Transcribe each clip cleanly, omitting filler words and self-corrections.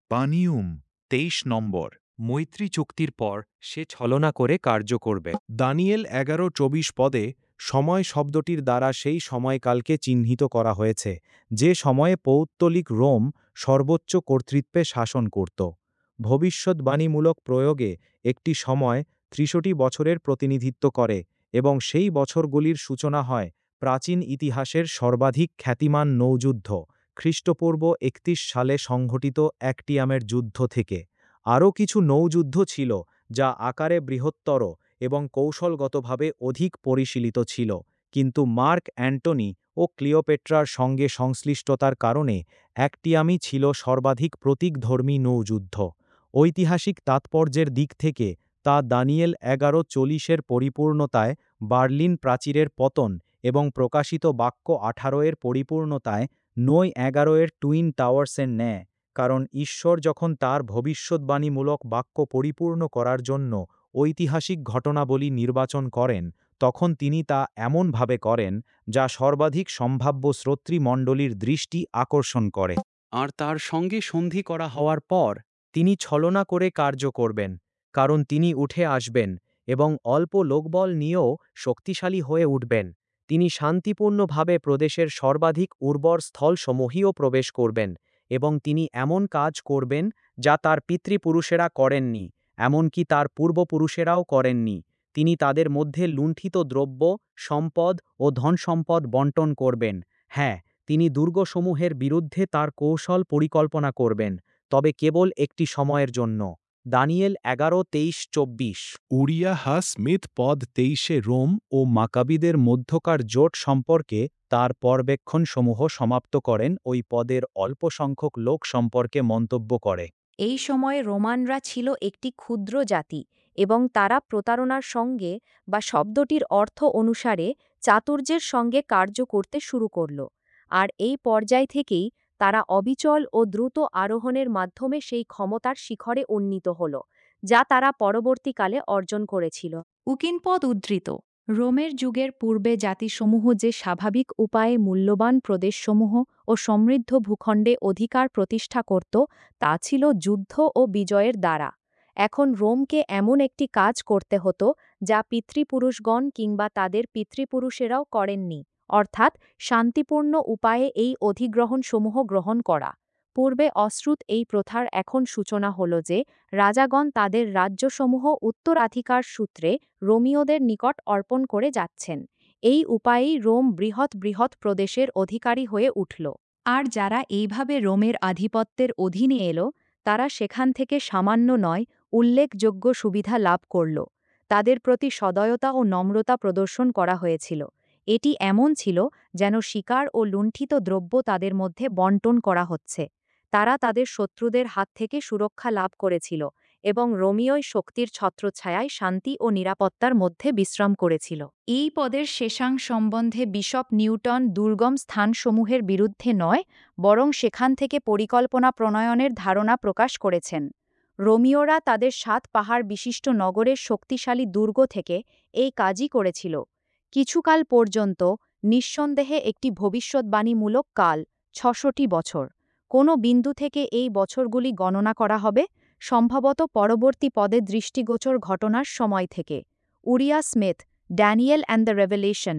পানিউম ২৩ নম্বর। মৈত্রী চুক্তির পর সে ছলনা করে কার্য করবে। দানিয়েল ১১:২৪ পদে সময় শব্দটির দ্বারা সেই সময়কালকে চিহ্নিত করা হয়েছে, যে সময়ে পৌত্তলিক রোম সর্বোচ্চ কর্তৃত্বে শাসন করত। ভবিষ্যদ্বাণীমূলক প্রয়োগে একটি সময় ৬৩ বছরের প্রতিনিধিত্ব করে এবং সেই বছরগুলির সূচনা হয় প্রাচীন ইতিহাসের সর্বাধিক খ্যাতিমান নৌযুদ্ধ খ্রিস্টপূর্ব ৩১ সালে সংঘটিত অ্যাক্টিয়ামের যুদ্ধ থেকে। আরও কিছু নৌযুদ্ধ ছিল যা আকারে বৃহত্তর এবং কৌশলগতভাবে অধিক পরিশীলিত ছিল, কিন্তু মার্ক অ্যান্টনি ও ক্লিওপেট্রার সঙ্গে সংশ্লিষ্টতার কারণে অ্যাক্টিয়ামই ছিল সর্বাধিক প্রতীকধর্মী নৌযুদ্ধ। ঐতিহাসিক তাৎপর্যের দিক থেকে তা দানিয়েল ১১:৪০-এর পরিপূর্ণতায় বার্লিন প্রাচীরের পতন এবং প্রকাশিত বাক্য ১৮-এর পরিপূর্ণতায় নৈ ১১-এর টুইন টাওয়ার্সের ন্যায়, কারণ ঈশ্বর যখন তার ভবিষ্যদ্বাণীমূলক বাক্য পরিপূর্ণ করার জন্য ঐতিহাসিক ঘটনাবলী নির্বাচন করেন, তখন তিনি তা এমনভাবে করেন যা সর্বাধিক সম্ভাব্য শ্রোতৃমণ্ডলীর দৃষ্টি আকর্ষণ করে। আর তার সঙ্গে সন্ধি করা হওয়ার পর তিনি ছলনা করে কার্য করবেন, কারণ তিনি উঠে আসবেন এবং অল্প লোকবল নিয়েও শক্তিশালী হয়ে উঠবেন। তিনি শান্তিপূর্ণভাবে প্রদেশের সর্বাধিক উর্বর স্থলসমূহেও প্রবেশ করবেন এবং তিনি এমন কাজ করবেন যা তার পিতৃপুরুষেরা করেননি, এমনকি তার পূর্বপুরুষেরাও করেননি। তিনি তাদের মধ্যে লুণ্ঠিত দ্রব্য, সম্পদ ও ধনসম্পদ বণ্টন করবেন। হ্যাঁ, তিনি দুর্গসমূহের বিরুদ্ধে তার কৌশল পরিকল্পনা করবেন, তবে কেবল একটি সময়ের জন্য। দানিয়েল ১১:২৩-২৪। উরিয়াহ স্মিথ পদ ২৩-এ রোম ও মাকাবিদের মধ্যকার জোট সম্পর্কে তার পর্যবেক্ষণসমূহ সমাপ্ত করেন ওই পদের অল্প সংখ্যক লোক সম্পর্কে মন্তব্য করে। এই সময়ে রোমানরা ছিল একটি ক্ষুদ্র জাতি এবং তারা প্রতারণার সঙ্গে বা শব্দটির অর্থ অনুসারে চাতুর্যের সঙ্গে কার্য করতে শুরু করল। আর এই পর্যায় থেকেই তারা অবিচল ও দ্রুত আরোহণের মাধ্যমে সেই ক্ষমতার শিখরে উন্নীত হল, যা তারা পরবর্তীকালে অর্জন করেছিল। উকিনপদ উদ্ধৃত। রোমের যুগের পূর্বে জাতিসমূহ যে স্বাভাবিক উপায়ে মূল্যবান প্রদেশসমূহ ও সমৃদ্ধ ভূখণ্ডে অধিকার প্রতিষ্ঠা করত, তা ছিল যুদ্ধ ও বিজয়ের দ্বারা। এখন রোমকে এমন একটি কাজ করতে হতো যা পিতৃপুরুষগণ কিংবা তাদের পিতৃপুরুষেরাও করেননি, অর্থাৎ শান্তিপূর্ণ উপায়ে এই অধিগ্রহণসমূহ গ্রহণ করা। পূর্বে অশ্রুত এই প্রথার এখন সূচনা হল যে রাজাগণ তাদের রাজ্যসমূহ উত্তরাধিকার সূত্রে রোমীয়দের নিকট অর্পণ করে যাচ্ছেন। এই উপায়েই রোম বৃহৎ বৃহৎ প্রদেশের অধিকারী হয়ে উঠল। আর যারা এইভাবে রোমের আধিপত্যের অধীনে এলো, তারা সেখান থেকে সামান্য নয়, উল্লেখযোগ্য সুবিধা লাভ করল। তাদের প্রতি সদয়তা ও নম্রতা প্রদর্শন করা হয়েছিল। এটি এমন ছিল যেন শিকার ও লুণ্ঠিত দ্রব্য তাদের মধ্যে বণ্টন করা হচ্ছে। তারা তাদের শত্রুদের হাত থেকে সুরক্ষা লাভ করেছিল এবং রোমীয় শক্তির ছত্রছায়ায় শান্তি ও নিরাপত্তার মধ্যে বিশ্রাম করেছিল। এই পদের শেষাংশ সম্বন্ধে বিশপ নিউটন দুর্গম স্থানসমূহের বিরুদ্ধে নয়, বরং সেখান থেকে পরিকল্পনা প্রণয়নের ধারণা প্রকাশ করেছেন। রোমীয়রা তাদের ৭ পাহাড় বিশিষ্ট নগরের শক্তিশালী দুর্গ থেকে এই কাজই করেছিল। কিছুকাল পর্যন্ত নিঃসন্দেহে একটি ভবিষ্যদ্বাণীমূলক কাল ৬০০ বছর। কোনো বিন্দু থেকে এই বছরগুলি গণনা করা হবে, সম্ভবত পরবর্তী পদে দৃষ্টিগোচর ঘটনার সময় থেকে। Uriah Smith, Daniel and the Revelation,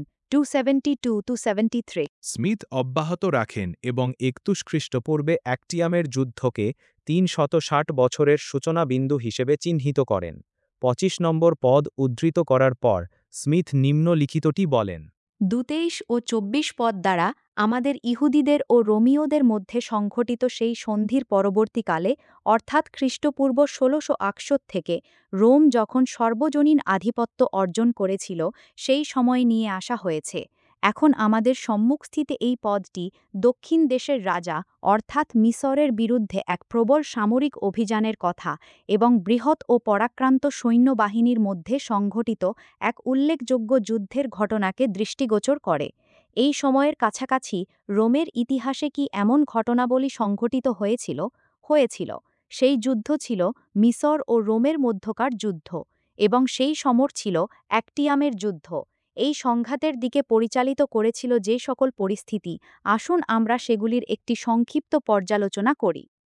272-73। Smith অব্যাহত রাখেন এবং ৩১ খ্রিস্টপূর্বে অ্যাক্টিয়ামের যুদ্ধকে ৩৬০ বছরের সূচনা বিন্দু হিসেবে চিহ্নিত করেন। ২৫ নম্বর পদ উদ্ধৃত করার পর স্মিথ নিম্নলিখিতটি বলেন। ২৩ ও ২৪ পদ দ্বারা আমাদের ইহুদিদের ও রোমীয়দের মধ্যে সংঘটিত সেই সন্ধির পরবর্তীকালে, অর্থাৎ খ্রিস্টপূর্ব ১৬৬৮ থেকে রোম যখন সর্বজনীন আধিপত্য অর্জন করেছিল, সেই সময় নিয়ে আসা হয়েছে। এখন আমাদের সম্মুখস্থিত এই পদটি দক্ষিণ দেশের রাজা অর্থাৎ মিসরের বিরুদ্ধে এক প্রবল সামরিক অভিযানের কথা এবং বৃহৎ ও পরাক্রান্ত সৈন্যবাহিনীর মধ্যে সংঘটিত এক উল্লেখযোগ্য যুদ্ধের ঘটনাকে দৃষ্টিগোচর করে। এই সময়ের কাছাকাছি রোমের ইতিহাসে কি এমন ঘটনাবলী সংঘটিত হয়েছিল? সেই যুদ্ধ ছিল মিসর ও রোমের মধ্যকার যুদ্ধ, এবং সেই সমর ছিল অ্যাক্টিয়ামের যুদ্ধ। এই সংঘাতের দিকে পরিচালিত করেছিল যে সকল পরিস্থিতি, আসুন আমরা সেগুলির একটি সংক্ষিপ্ত পর্যালোচনা করি।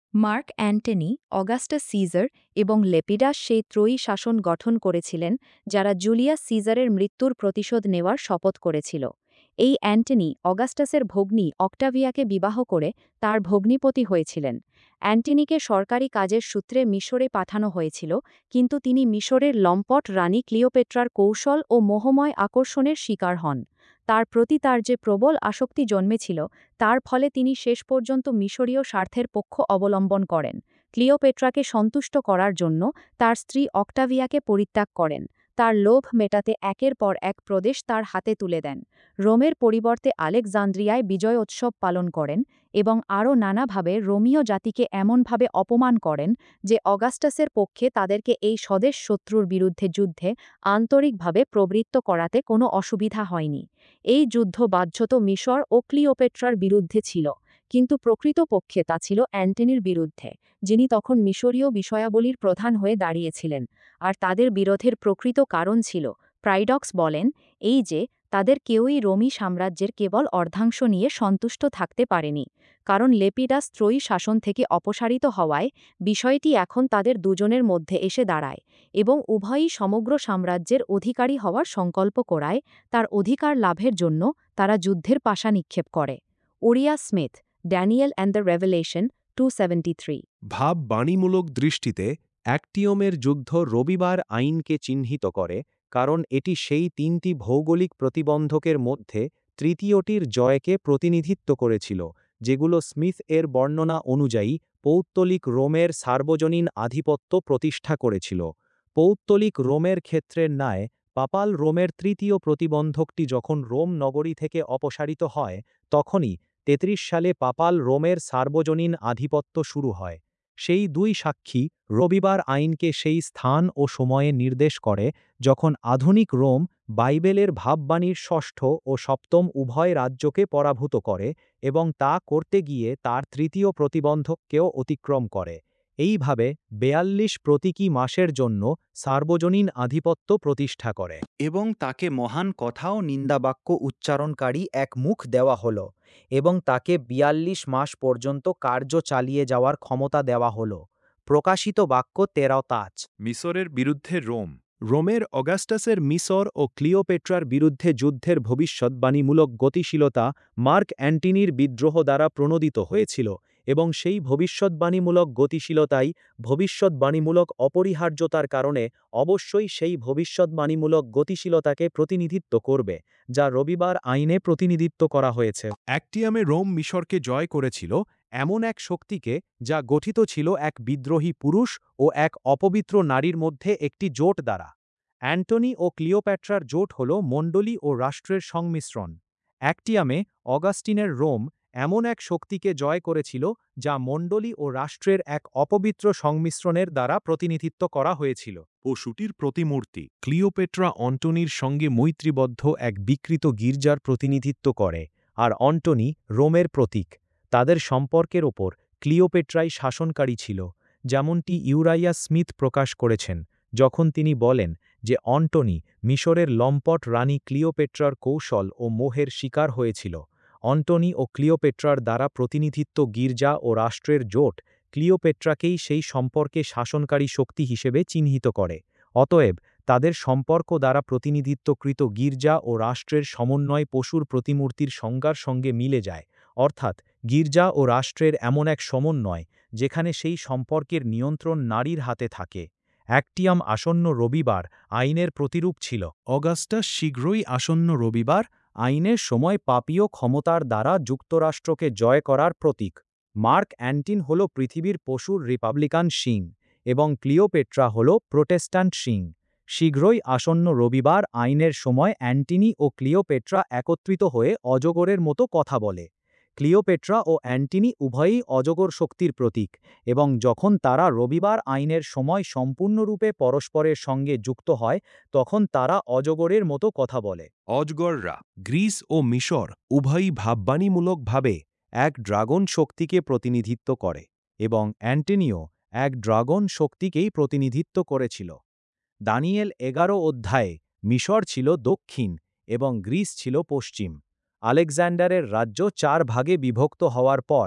মার্ক অ্যান্টনি, অগাস্টাস সিজার এবং লেপিডাস সেই ত্রয়ী শাসন গঠন করেছিলেন যারা জুলিয়াস সিজারের মৃত্যুর প্রতিশোধ নেওয়ার শপথ করেছিল। এই অ্যান্টনি অগাস্টাসের ভগ্নী অক্টাভিয়াকে বিবাহ করে তার ভগ্নিপতি হয়েছিলেন। অ্যান্টনিকে সরকারি কাজের সূত্রে মিশরে পাঠানো হয়েছিল, কিন্তু তিনি মিশরের লম্পট রানী ক্লিওপেট্রার কৌশল ও মোহময় আকর্ষণের শিকার হন। তার প্রতি তার যে প্রবল আসক্তি জন্মেছিল, তার ফলে তিনি শেষ পর্যন্ত মিশরীয় স্বার্থের পক্ষ অবলম্বন করেন। ক্লিওপেট্রাকে সন্তুষ্ট করার জন্য তার স্ত্রী অক্টাভিয়াকে পরিত্যাগ করেন। তার লোভ মেটাতে একের পর এক প্রদেশ তার হাতে তুলে দেন। রোমের পরিবর্তে আলেকজান্দ্রিয়ায় বিজয়োৎসব পালন করেন এবং আরও নানাভাবে রোমীয় জাতিকে এমনভাবে অপমান করেন যে অগাস্টাসের পক্ষে তাদেরকে এই স্বদেশ শত্রুর বিরুদ্ধে যুদ্ধে আন্তরিকভাবে প্রবৃত্ত করাতে কোনো অসুবিধা হয়নি। এই যুদ্ধ বাহ্যত মিশর ও ক্লিওপেট্রার বিরুদ্ধে ছিল, কিন্তু প্রকৃতপক্ষে তা ছিল অ্যান্টনির বিরুদ্ধে, যিনি তখন মিশরীয় বিষয়াবলীর প্রধান হয়ে দাঁড়িয়েছিলেন। আর তাদের বিরোধের প্রকৃত কারণ ছিল, প্রাইডক্স বলেন, এই যে তাদের কেউই রোমি সাম্রাজ্যের কেবল অর্ধাংশ নিয়ে সন্তুষ্ট থাকতে পারেনি, কারণ লেপিডাস ত্রয়ী শাসন থেকে অপসারিত হওয়ায় বিষয়টি এখন তাদের দুজনের মধ্যে এসে দাঁড়ায় এবং উভয়ই সমগ্র সাম্রাজ্যের অধিকারী হওয়ার সংকল্প করায়। তার অধিকার লাভের জন্য তারা যুদ্ধের পাশা নিক্ষেপ করে। Uriah Smith, Daniel and the Revelation, 273। ভাববাণীমূলক দৃষ্টিতে অ্যাক্টিয়মের যুদ্ধ রবিবার আইনকে চিহ্নিত করে, কারণ এটি সেই তিনটি ভৌগোলিক প্রতিবন্ধকের মধ্যে তৃতীয়টির জয়কে প্রতিনিধিত্ব করেছিল, যেগুলো স্মিথ এর বর্ণনা অনুযায়ী পৌত্তলিক রোমের সার্বজনীন আধিপত্য প্রতিষ্ঠা করেছিল। পৌত্তলিক রোমের ক্ষেত্রের ন্যায় পাপাল রোমের তৃতীয় প্রতিবন্ধকটি যখন রোম নগরী থেকে অপসারিত হয়, তখনই ৩৩ সালে পাপাল রোমের সার্বজনীন আধিপত্য শুরু হয়। সেই দুই সাক্ষী রবিবার আইনকে সেই স্থান ও সময়ে নির্দেশ করে যখন আধুনিক রোম বাইবেলের ভাববাণীর ষষ্ঠ ও সপ্তম উভয় রাজ্যকে পরাভূত করে এবং তা করতে গিয়ে তার তৃতীয় প্রতিবন্ধককেও অতিক্রম করে। এইভাবে ৪২ প্রতীকী মাসের জন্য সার্বজনীন আধিপত্য প্রতিষ্ঠা করে এবং তাকে মহান কথা ও নিন্দাবাক্য উচ্চারণকারী এক মুখ দেওয়া হল এবং তাকে ৪২ মাস পর্যন্ত কার্য চালিয়ে যাওয়ার ক্ষমতা দেওয়া হল। প্রকাশিত বাক্য ১৩ তাচ। মিশরের বিরুদ্ধে রোম। রোমের অগাস্টাসের মিশর ও ক্লিওপেট্রার বিরুদ্ধে যুদ্ধের ভবিষ্যদ্বাণীমূলক গতিশীলতা মার্ক অ্যান্টনির বিদ্রোহ দ্বারা প্রণোদিত হয়েছিল এবং সেই ভবিষ্যদ্বাণীমূলক গতিশীলতাই ভবিষ্যদ্বাণীমূলক অপরিহার্যতার কারণে অবশ্যই সেই ভবিষ্যদ্বাণীমূলক গতিশীলতাকে প্রতিনিধিত্ব করবে, যা রবিবার আইনে প্রতিনিধিত্ব করা হয়েছে। অ্যাক্টিয়ামে রোম মিশরকে জয় করেছিল এমন এক শক্তিকে যা গঠিত ছিল এক বিদ্রোহী পুরুষ ও এক অপবিত্র নারীর মধ্যে একটি জোট দ্বারা। অ্যান্টনি ও ক্লিওপ্যাট্রার জোট হল মণ্ডলী ও রাষ্ট্রের সংমিশ্রণ। অ্যাক্টিয়ামে অগাস্টিনের রোম এমন এক শক্তিকে জয় করেছিল যা মণ্ডলী ও রাষ্ট্রের এক অপবিত্র সংমিশ্রণের দ্বারা প্রতিনিধিত্ব করা হয়েছিল। পশুটির প্রতিমূর্তি ক্লিওপেট্রা অন্টনির সঙ্গে মৈত্রীবদ্ধ এক বিকৃত গির্জার প্রতিনিধিত্ব করে, আর অন্টনি রোমের প্রতীক। তাদের সম্পর্কের ওপর ক্লিওপেট্রাই শাসনকারী ছিল, যেমনটি ইউরাইয়া স্মিথ প্রকাশ করেছেন যখন তিনি বলেন যে অন্টনি মিশরের লম্পট রানী ক্লিওপেট্রার কৌশল ও মোহের শিকার হয়েছিল। অন্টনি ও ক্লিওপেট্রার দ্বারা প্রতিনিধিত্ব গির্জা ও রাষ্ট্রের জোট ক্লিওপেট্রাকেই সেই সম্পর্কে শাসনকারী শক্তি হিসেবে চিহ্নিত করে। অতএব তাদের সম্পর্ক দ্বারা প্রতিনিধিত্বকৃত গির্জা ও রাষ্ট্রের সমন্বয় পশুর প্রতিমূর্তির সংজ্ঞার সঙ্গে মিলে যায়, অর্থাৎ গির্জা ও রাষ্ট্রের এমন এক সমন্বয় যেখানে সেই সম্পর্কের নিয়ন্ত্রণ নারীর হাতে থাকে। অ্যাক্টিয়াম আসন্ন রবিবার আইনের প্রতিরূপ ছিল। অগাস্টাস শীঘ্রই আসন্ন রবিবার আইনের সময় পাপীয় ক্ষমতার দ্বারা যুক্তরাষ্ট্রকে জয় করার প্রতীক। মার্ক অ্যান্টিন হল পৃথিবীর পশুর রিপাবলিকান শিং এবং ক্লিওপেট্রা হল প্রোটেস্ট্যান্ট শিং। শীঘ্রই আসন্ন রবিবার আইনের সময় অ্যান্টিনি ও ক্লিওপেট্রা একত্রিত হয়ে অজগরের মতো কথা বলে। ক্লিওপেট্রা ও অ্যান্টিনি উভয়ই অজগর শক্তির প্রতীক এবং যখন তারা রবিবার আইনের সময় সম্পূর্ণরূপে পরস্পরের সঙ্গে যুক্ত হয়, তখন তারা অজগরের মতো কথা বলে। অজগররা। গ্রিস ও মিশর উভয়ই ভাববাণীমূলকভাবে এক ড্রাগন শক্তিকে প্রতিনিধিত্ব করে এবং অ্যান্টনিও এক ড্রাগন শক্তিকেই প্রতিনিধিত্ব করেছিল। দানিয়েল ১১ অধ্যায়ে মিশর ছিল দক্ষিণ এবং গ্রিস ছিল পশ্চিম। আলেকজান্ডারের রাজ্য ৪ ভাগে বিভক্ত হওয়ার পর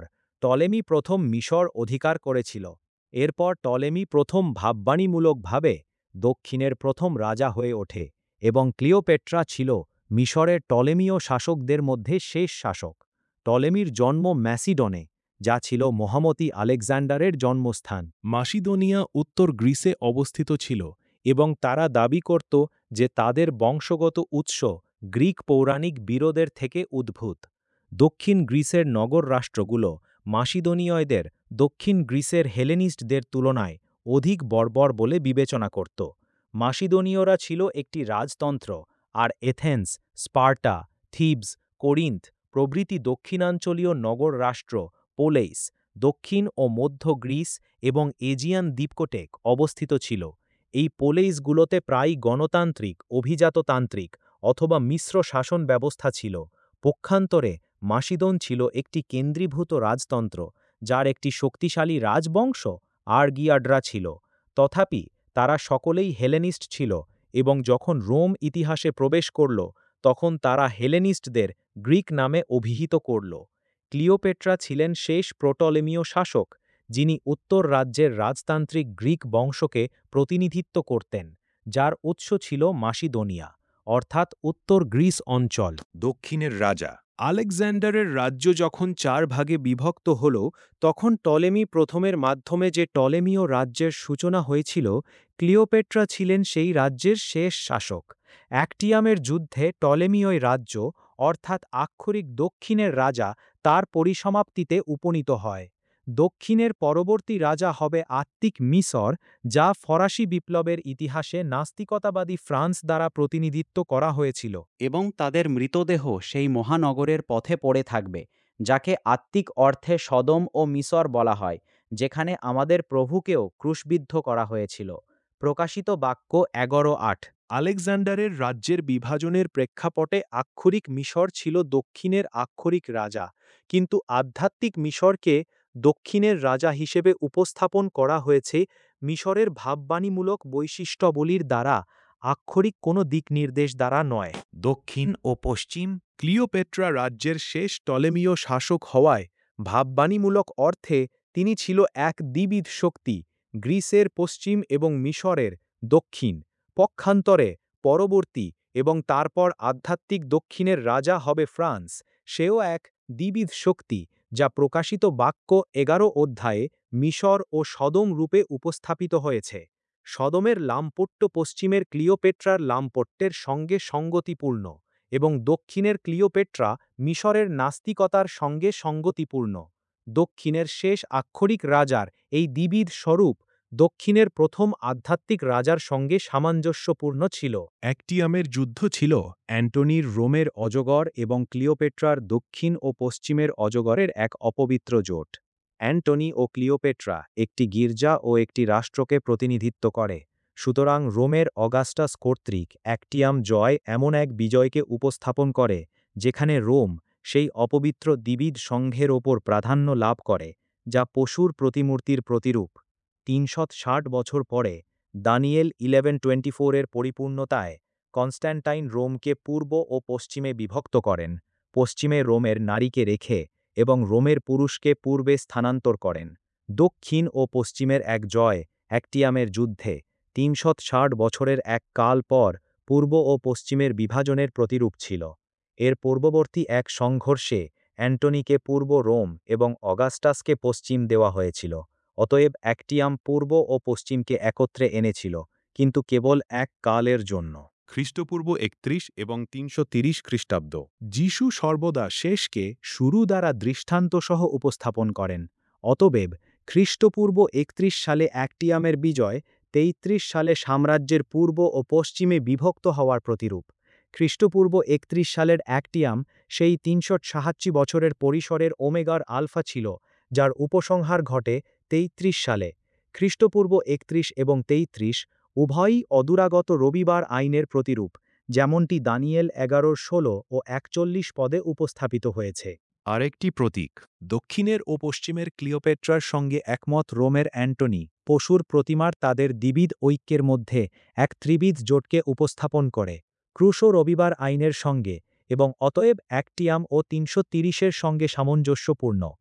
টলেমি প্রথম মিশর অধিকার করেছিল। এরপর টলেমি প্রথম ভাববাণীমূলকভাবে দক্ষিণের প্রথম রাজা হয়ে ওঠে এবং ক্লিওপেট্রা ছিল মিশরের টলেমীয় শাসকদের মধ্যে শেষ শাসক। টলেমির জন্ম ম্যাসিডনে, যা ছিল মহামতি আলেকজান্ডারের জন্মস্থান। মাসিদোনিয়া উত্তর গ্রিসে অবস্থিত ছিল এবং তারা দাবি করত যে তাদের বংশগত উৎস গ্রিক পৌরাণিক বীরদের থেকে উদ্ভূত। দক্ষিণ গ্রিসের নগর রাষ্ট্রগুলো মাসিদোনীয়দের দক্ষিণ গ্রিসের হেলেনিস্টদের তুলনায় অধিক বর্বর বলে বিবেচনা করত। মাসিদোনীয়রা ছিল একটি রাজতন্ত্র, আর এথেন্স, স্পার্টা, থিবস, কোরিন্থ প্রভৃতি দক্ষিণাঞ্চলীয় নগর রাষ্ট্র পোলেইস, দক্ষিণ ও মধ্য গ্রিস এবং এজিয়ান দ্বীপকটেক অবস্থিত ছিল। এই পোলেইসগুলোতে প্রায় গণতান্ত্রিক, অভিজাততান্ত্রিক অথবা মিশ্র শাসন ব্যবস্থা ছিল। পক্ষান্তরে মাসিদোন ছিল একটি কেন্দ্রীভূত রাজতন্ত্র, যার একটি শক্তিশালী রাজবংশ আর্গিয়াডরা ছিল। তথাপি তারা সকলেই হেলেনিস্ট ছিল এবং যখন রোম ইতিহাসে প্রবেশ করল তখন তারা হেলেনিস্টদের গ্রিক নামে অভিহিত করল। ক্লিওপেট্রা ছিলেন শেষ প্রোটলেমীয় শাসক, যিনি উত্তর রাজ্যের রাজতান্ত্রিক গ্রিক বংশকে প্রতিনিধিত্ব করতেন, যার উৎস ছিল মাসিদোনিয়া, অর্থাৎ উত্তর গ্রিস অঞ্চল। দক্ষিণের রাজা আলেকজান্ডারের রাজ্য যখন 4 ভাগে বিভক্ত হল, তখন টলেমি প্রথমের মাধ্যমে যে টলেমীয় রাজ্যের সূচনা হয়েছিল, ক্লিওপেট্রা ছিলেন সেই রাজ্যের শেষ শাসক। অ্যাক্টিয়ামের যুদ্ধে টলেমীয় রাজ্য, অর্থাৎ আক্ষরিক দক্ষিণের রাজা, তার পরিসমাপ্তিতে উপনীত হয়। দক্ষিণের পরবর্তী রাজা হবে আত্তিক মিশর, যা ফরাসি বিপ্লবের ইতিহাসে নাস্তিকতাবাদী ফ্রান্স দ্বারা প্রতিনিধিত্ব করা হয়েছিল। এবং তাদের মৃতদেহ সেই মহানগরের পথে পড়ে থাকবে, যাকে আত্মিক অর্থে সদম ও মিশর বলা হয়, যেখানে আমাদের প্রভুকেও ক্রুশবিদ্ধ করা হয়েছিল। প্রকাশিত বাক্য 11:8। আলেকজান্ডারের রাজ্যের বিভাজনের প্রেক্ষাপটে আক্ষরিক মিশর ছিল দক্ষিণের আক্ষরিক রাজা, কিন্তু আধ্যাত্মিক মিশরকে দক্ষিণের রাজা হিসেবে উপস্থাপন করা হয়েছে মিশরের ভাববাণীমূলক বৈশিষ্ট্যাবলীর দ্বারা, আক্ষরিক কোনো দিকনির্দেশ দ্বারা নয়। দক্ষিণ ও পশ্চিম ক্লিওপেট্রা রাজ্যের শেষ টলেমীয় শাসক হওয়ায় ভাববাণীমূলক অর্থে তিনি ছিল এক দ্বিবিধ শক্তি, গ্রিসের পশ্চিম এবং মিশরের দক্ষিণ। পক্ষান্তরে পরবর্তী এবং তারপর আধ্যাত্মিক দক্ষিণের রাজা হবে ফ্রান্স, সেও এক দ্বিবিধ শক্তি, যা প্রকাশিত বাক্য 11 অধ্যায়ে মিশর ও সদম রূপে উপস্থাপিত হয়েছে। সদমের লামপট্য পশ্চিমের ক্লিওপেট্রার লামপট্যের সঙ্গে সঙ্গতিপূর্ণ এবং দক্ষিণের ক্লিওপেট্রা মিশরের নাস্তিকতার সঙ্গে সঙ্গতিপূর্ণ। দক্ষিণের শেষ আক্ষরিক রাজার এই দ্বিবিধ স্বরূপ দক্ষিণের প্রথম আধ্যাত্মিক রাজার সঙ্গে সামঞ্জস্যপূর্ণ ছিল। অ্যাক্টিয়ামের যুদ্ধ ছিল অ্যান্টনির রোমের অজগর এবং ক্লিওপেট্রার দক্ষিণ ও পশ্চিমের অজগরের এক অপবিত্র জোট। অ্যান্টনি ও ক্লিওপেট্রা একটি গির্জা ও একটি রাষ্ট্রকে প্রতিনিধিত্ব করে, সুতরাং রোমের অগাস্টাস কর্তৃক অ্যাক্টিয়াম জয় এমন এক বিজয়কে উপস্থাপন করে যেখানে রোম সেই অপবিত্র দ্বিবিধ সংঘের ওপর প্রাধান্য লাভ করে, যা পশুর প্রতিমূর্তির প্রতিরূপ। 360 বছর পরে দানিয়েল 11:24 এর পরিপূর্ণতায় কনস্ট্যান্টাইন রোমকে পূর্ব ও পশ্চিমে বিভক্ত করেন, পশ্চিমে রোমের নারীকে রেখে এবং রোমের পুরুষকে পূর্বে স্থানান্তর করেন। দক্ষিণ ও পশ্চিমের এক জয় অ্যাক্টিয়ামের যুদ্ধে 360 বছরের এক কাল পর পূর্ব ও পশ্চিমের বিভাজনের প্রতিরূপ ছিল। এর পূর্ববর্তী এক সংঘর্ষে অ্যান্টনিকে পূর্ব রোম এবং অগাস্টাসকে পশ্চিম দেওয়া হয়েছিল। অতএব অ্যাক্টিয়াম পূর্ব ও পশ্চিমকে একত্রে এনেছিল, কিন্তু কেবল এক কালের জন্য। খ্রিস্টপূর্ব 31 এবং 330 খ্রিস্টাব্দ। যিশু সর্বদা শেষকে শুরু দ্বারা দৃষ্টান্তসহ উপস্থাপন করেন। অতএব খ্রিস্টপূর্ব 31 সালে অ্যাক্টিয়ামের বিজয় 33 সালে সাম্রাজ্যের পূর্ব ও পশ্চিমে বিভক্ত হওয়ার প্রতিরূপ। খ্রিস্টপূর্ব 31 সালের অ্যাক্টিয়াম সেই 386 বছরের পরিসরের ওমেগার আলফা ছিল, যার উপসংহার ঘটে 33 সালে। খ্রিস্টপূর্ব 31 এবং 33 উভয়ই অদূরাগত রবিবার আইনের প্রতিরূপ, যেমনটি দানিয়েল 11:16 ও 41 পদে উপস্থাপিত হয়েছে। আরেকটি প্রতীক দক্ষিণের ও পশ্চিমের ক্লিওপেট্রার সঙ্গে একমত রোমের অ্যান্টনি পশুর প্রতিমার তাদের দ্বিবিধ ঐক্যের মধ্যে এক ত্রিবিধ জোটকে উপস্থাপন করে, ক্রুশ ও রবিবার আইনের সঙ্গে, এবং অতএব অ্যাক্টিয়াম ও 330-এর সঙ্গে সামঞ্জস্যপূর্ণ।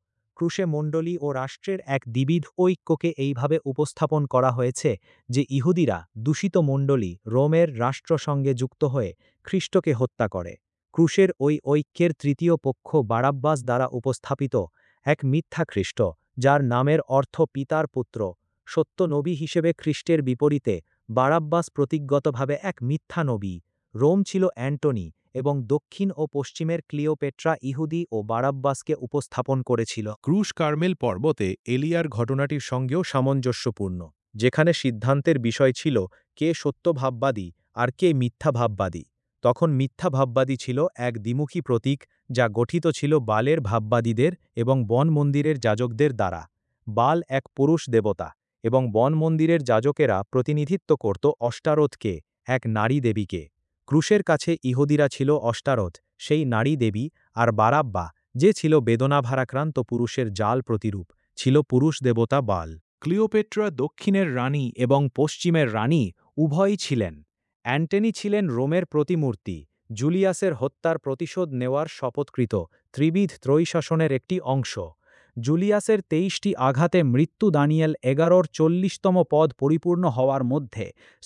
ক্রুশে মণ্ডলী ও রাষ্ট্রের এক দ্বিবিধ ঐক্যকে এইভাবে উপস্থাপন করা হয়েছে যে ইহুদিরা দূষিত মণ্ডলী রোমের রাষ্ট্র সঙ্গে যুক্ত হয়ে খ্রিস্টকে হত্যা করে। ক্রুশের ওই ঐক্যের তৃতীয় পক্ষ বারাব্বাস দ্বারা উপস্থাপিত এক মিথ্যা খ্রিস্ট, যার নামের অর্থ পিতার পুত্র। সত্য নবী হিসেবে খ্রিস্টের বিপরীতে বারাব্বাস প্রতীকগতভাবে এক মিথ্যা নবী। রোম ছিল অ্যান্টনি এবং দক্ষিণ ও পশ্চিমের ক্লিওপেট্রা ইহুদি ও বারাব্বাসকে উপস্থাপন করেছিল। ক্রুশ কার্মেল পর্বতে এলিয়ার ঘটনাটির সঙ্গেও সামঞ্জস্যপূর্ণ। যেখানে সিদ্ধান্তের বিষয় ছিল কে সত্য ভাববাদী আর কে মিথ্যা ভাববাদী। তখন মিথ্যা ভাববাদী ছিল এক দ্বিমুখী প্রতীক, যা গঠিত ছিল বালের ভাববাদীদের এবং বন মন্দিরের যাজকদের দ্বারা। বাল এক পুরুষ দেবতা এবং বন মন্দিরের যাজকেরা প্রতিনিধিত্ব করত অষ্টারোথকে, এক নারী দেবীকে। ক্রুশের কাছে ইহুদিরা ছিল অষ্টারোথ, সেই নারী দেবী, আর বারাব্বা, যে ছিল বেদনাভারাক্রান্ত পুরুষের জাল প্রতিরূপ, ছিল পুরুষ দেবতা বাল। ক্লিওপেট্রা দক্ষিণের রানী এবং পশ্চিমের রানী উভয়ই ছিলেন। অ্যান্টনি ছিলেন রোমের প্রতিমূর্তি, জুলিয়াসের হত্যার প্রতিশোধ নেওয়ার শপথকৃত ত্রিবিধ ত্রৈশাসনের একটি অংশ। জুলিয়াসের ২৩টি আঘাতে মৃত্যু দানিয়েল ১১র ৪০তম পদ পরিপূর্ণ হওয়ার মধ্যে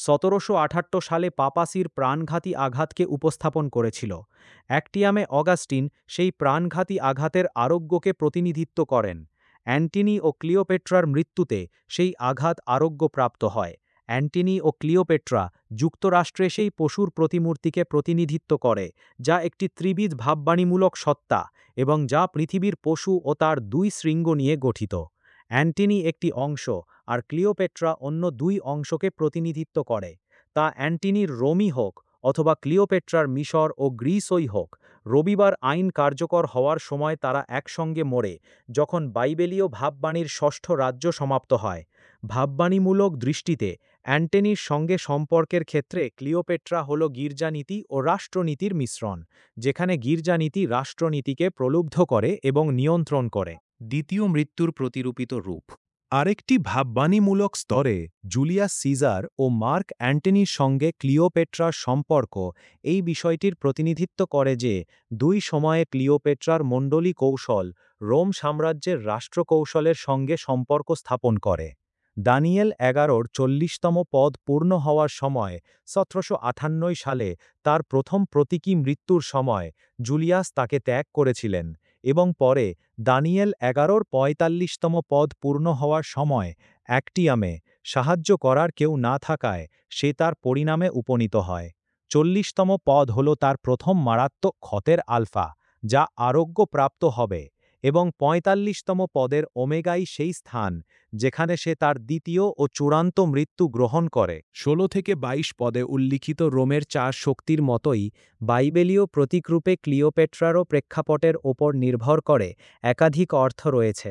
১৭৭৮ সালে পাপাসির প্রাণঘাতী আঘাতকে উপস্থাপন করেছিল। অ্যাক্টিয়ামে অগাস্টিন সেই প্রাণঘাতী আঘাতের আরোগ্যকে প্রতিনিধিত্ব করেন। অ্যান্টনি ও ক্লিওপেট্রার মৃত্যুতে সেই আঘাত আরোগ্যপ্রাপ্ত হয়। অ্যান্টনি ও ক্লিওপেট্রা যুক্তরাষ্ট্রে সেই পশুর প্রতিমূর্তিকে প্রতিনিধিত্ব করে, যা একটি ত্রিবিধ ভাববাণীমূলক সত্তা এবং যা পৃথিবীর পশু ও তার ২ শৃঙ্গ নিয়ে গঠিত। অ্যান্টনি একটি অংশ আর ক্লিওপেট্রা অন্য ২ অংশকে প্রতিনিধিত্ব করে। তা অ্যান্টনির রোমই হোক অথবা ক্লিওপেট্রার মিশর ও গ্রিসই হোক, রবিবার আইন কার্যকর হওয়ার সময় তারা একসঙ্গে মরে, যখন বাইবেলীয় ভাববাণীর ষষ্ঠ রাজ্য সমাপ্ত হয়। ভাববাণীমূলক দৃষ্টিতে অ্যান্টনির সঙ্গে সম্পর্কের ক্ষেত্রে ক্লিওপেট্রা হল গির্জানীতি ও রাষ্ট্রনীতির মিশ্রণ, যেখানে গির্জানীতি রাষ্ট্রনীতিকে প্রলুব্ধ করে এবং নিয়ন্ত্রণ করে। দ্বিতীয় মৃত্যুর প্রতিরূপিত রূপ। আরেকটি ভাববাণীমূলক স্তরে জুলিয়াস সিজার ও মার্ক অ্যান্টনির সঙ্গে ক্লিওপেট্রার সম্পর্ক এই বিষয়টির প্রতিনিধিত্ব করে যে ২ সময়ে ক্লিওপেট্রার মণ্ডলী কৌশল রোম সাম্রাজ্যের রাষ্ট্রকৌশলের সঙ্গে সম্পর্ক স্থাপন করে। দানিয়েল ১১র ৪০তম পদ পূর্ণ হওয়ার সময় ১৭৫৮ সালে তার প্রথম প্রতীকী মৃত্যুর সময় জুলিয়াস তাকে ত্যাগ করেছিলেন, এবং পরে দানিয়েল ১১র ৪৫তম পদ পূর্ণ হওয়ার সময় অ্যাক্টিয়ামে সাহায্য করার কেউ না থাকায় সে তার পরিণামে উপনীত হয়। ৪০তম পদ হল তার প্রথম মারাত্মক ক্ষতের আলফা, যা আরোগ্যপ্রাপ্ত হবে, এবং ৪৫তম পদের ওমেগাই সেই স্থান যেখানে সে তার দ্বিতীয় ও চূড়ান্ত মৃত্যু গ্রহণ করে। ১৬ থেকে ২২ পদে উল্লিখিত রোমের ৪ শক্তির মতোই বাইবেলীয় প্রতীকরূপে ক্লিওপেট্রারও প্রেক্ষাপটের ওপর নির্ভর করে একাধিক অর্থ রয়েছে।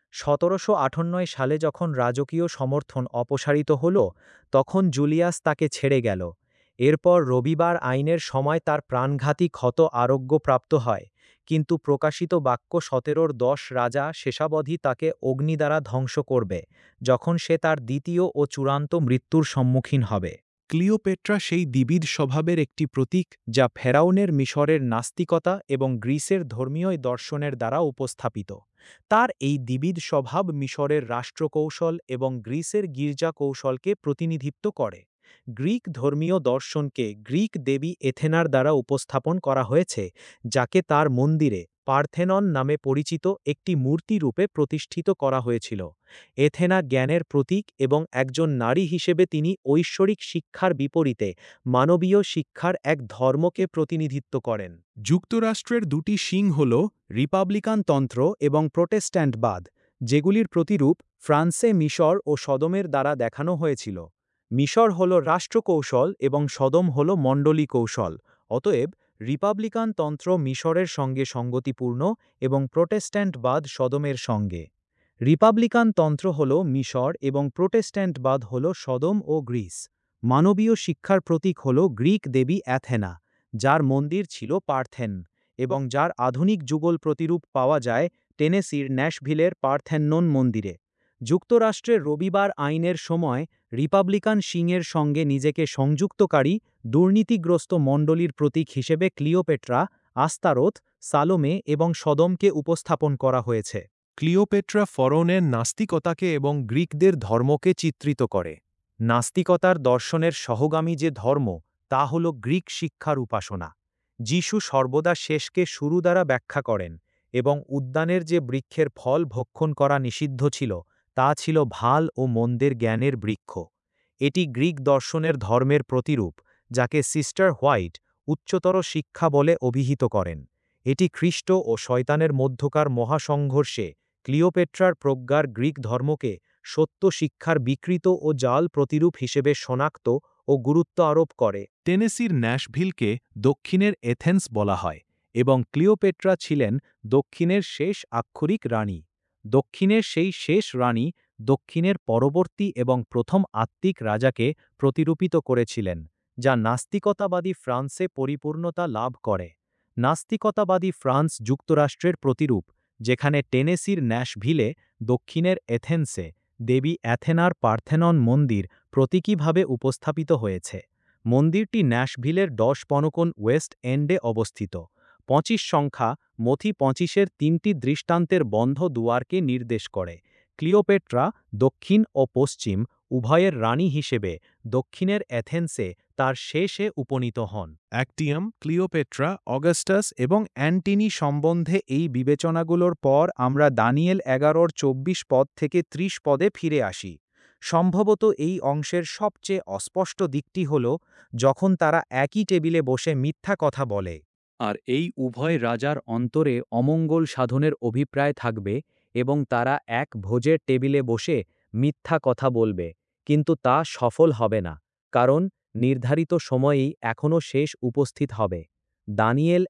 ১৭৫৮ সালে যখন রাজকীয় সমর্থন অপসারিত হল, তখন জুলিয়াস তাকে ছেড়ে গেল। এরপর রবিবার আইনের সময় তার প্রাণঘাতী ক্ষত আরোগ্যপ্রাপ্ত হয়, কিন্তু প্রকাশিত বাক্য ১৭র ১০ রাজা শেষাবধি তাকে অগ্নি দ্বারা ধ্বংস করবে, যখন সে তার দ্বিতীয় ও চূড়ান্ত মৃত্যুর সম্মুখীন হবে। ক্লিওপেট্রা সেই দ্বিবিধ স্বভাবের একটি প্রতীক, যা ফেরাউনের মিশরের নাস্তিকতা এবং গ্রিসের ধর্মীয় দর্শনের দ্বারা উপস্থাপিত। তার এই দ্বিবিধ স্বভাব মিশরের রাষ্ট্রকৌশল এবং গ্রিসের গির্জা কৌশলকে প্রতিনিধিত্ব করে। গ্রিক ধর্মীয় দর্শনকে গ্রিক দেবী এথেনার দ্বারা উপস্থাপন করা হয়েছে, যাকে তার মন্দিরে পার্থেনন নামে পরিচিত একটি মূর্তি রূপে প্রতিষ্ঠিত করা হয়েছিল। এথেনা জ্ঞানের প্রতীক এবং একজন নারী হিসেবে তিনি ঐশ্বরিক শিক্ষার বিপরীতে মানবীয় শিক্ষার এক ধর্মকে প্রতিনিধিত্ব করেন। যুক্তরাষ্ট্রের দুটি শিং হল রিপাবলিকান তন্ত্র এবং প্রোটেস্ট্যান্টবাদ, যেগুলির প্রতিরূপ ফ্রান্সে মিশর ও সদমের দ্বারা দেখানো হয়েছিল। মিশর হল রাষ্ট্রকৌশল এবং সদম হল মণ্ডলী কৌশল। অতএব রিপাবলিকান তন্ত্র মিশরের সঙ্গে সঙ্গতিপূর্ণ এবং প্রোটেস্ট্যান্টবাদ সদমের সঙ্গে। রিপাবলিকান তন্ত্র হল মিশর এবং প্রোটেস্ট্যান্টবাদ হল সদম ও গ্রিস। মানবীয় শিক্ষার প্রতীক হল গ্রিক দেবী অ্যাথেনা, যার মন্দির ছিল পার্থেন, এবং যার আধুনিক যুগল প্রতিরূপ পাওয়া যায় টেনেসির ন্যাশভিলের পার্থেনন মন্দিরে। যুক্তরাষ্ট্রের রবিবার আইনের সময় রিপাবলিকান শিংয়ের সঙ্গে নিজেকে সংযুক্তকারী দুর্নীতিগ্রস্ত মণ্ডলীর প্রতীক হিসেবে ক্লিওপেট্রা, আস্তারোথ, সালোমে এবং সদমকে উপস্থাপন করা হয়েছে। ক্লিওপেট্রা ফরনের নাস্তিকতাকে এবং গ্রিকদের ধর্মকে চিত্রিত করে। নাস্তিকতার দর্শনের সহগামী যে ধর্ম তা হল গ্রিক শিক্ষার উপাসনা। যিশু সর্বদা শেষকে শুরু দ্বারা ব্যাখ্যা করেন এবং উদ্যানের যে বৃক্ষের ফল ভক্ষণ করা নিষিদ্ধ ছিল তা ছিল ভাল ও মন্দের জ্ঞানের বৃক্ষ। এটি গ্রিক দর্শনের ধর্মের প্রতিরূপ, যাকে সিস্টার হোয়াইট উচ্চতর শিক্ষা বলে অভিহিত করেন। এটি খ্রিস্ট ও শয়তানের মধ্যকার মহাসংঘর্ষে ক্লিওপেট্রার প্রজ্ঞার গ্রিক ধর্মকে সত্য শিক্ষার বিকৃত ও জাল প্রতিরূপ হিসেবে শনাক্ত ও গুরুত্ব আরোপ করে। টেনেসির ন্যাশভিলকে দক্ষিণের এথেন্স বলা হয় এবং ক্লিওপেট্রা ছিলেন দক্ষিণের শেষ আক্ষরিক রানী। দক্ষিণের সেই শেষ রানী দক্ষিণের পরবর্তী এবং প্রথম আত্মিক রাজাকে প্রতিরূপিত করেছিলেন, যা নাস্তিকতাবাদী ফ্রান্সে পরিপূর্ণতা লাভ করে। নাস্তিকতাবাদী ফ্রান্স যুক্তরাষ্ট্রের প্রতিরূপ, যেখানে টেনেসির ন্যাশভিলে দক্ষিণের এথেন্সে দেবী অ্যাথেনার পার্থেনন মন্দির প্রতীকীভাবে উপস্থাপিত হয়েছে। মন্দিরটি ন্যাশভিলের 10 পনকন ওয়েস্ট এন্ডে অবস্থিত। 25 সংখ্যা মথি 25-এর 3টি দৃষ্টান্তের বন্ধ দুয়ারকে নির্দেশ করে। ক্লিওপেট্রা দক্ষিণ ও পশ্চিম উভয়ের রানী হিসেবে দক্ষিণের এথেন্সে তার শেষে উপনীত হন। অ্যাক্টিয়াম, ক্লিওপেট্রা, অগাস্টাস এবং অ্যান্টিনি সম্বন্ধে এই বিবেচনাগুলোর পর আমরা দানিয়েল 11-24 পদ থেকে 30 পদে ফিরে আসি। সম্ভবত এই অংশের সবচেয়ে অস্পষ্ট দিকটি হল যখন তারা একই টেবিলে বসে মিথ্যা কথা বলে। আর এই উভয় রাজার অন্তরে অমঙ্গল সাধনের অভিপ্রায় থাকবে এবং তারা এক ভোজের টেবিলে বসে মিথ্যা কথা বলবে, কিন্তু তা সফল হবে না, কারণ নির্ধারিত সময়েই এখনও শেষ উপস্থিত হবে। দানিয়েল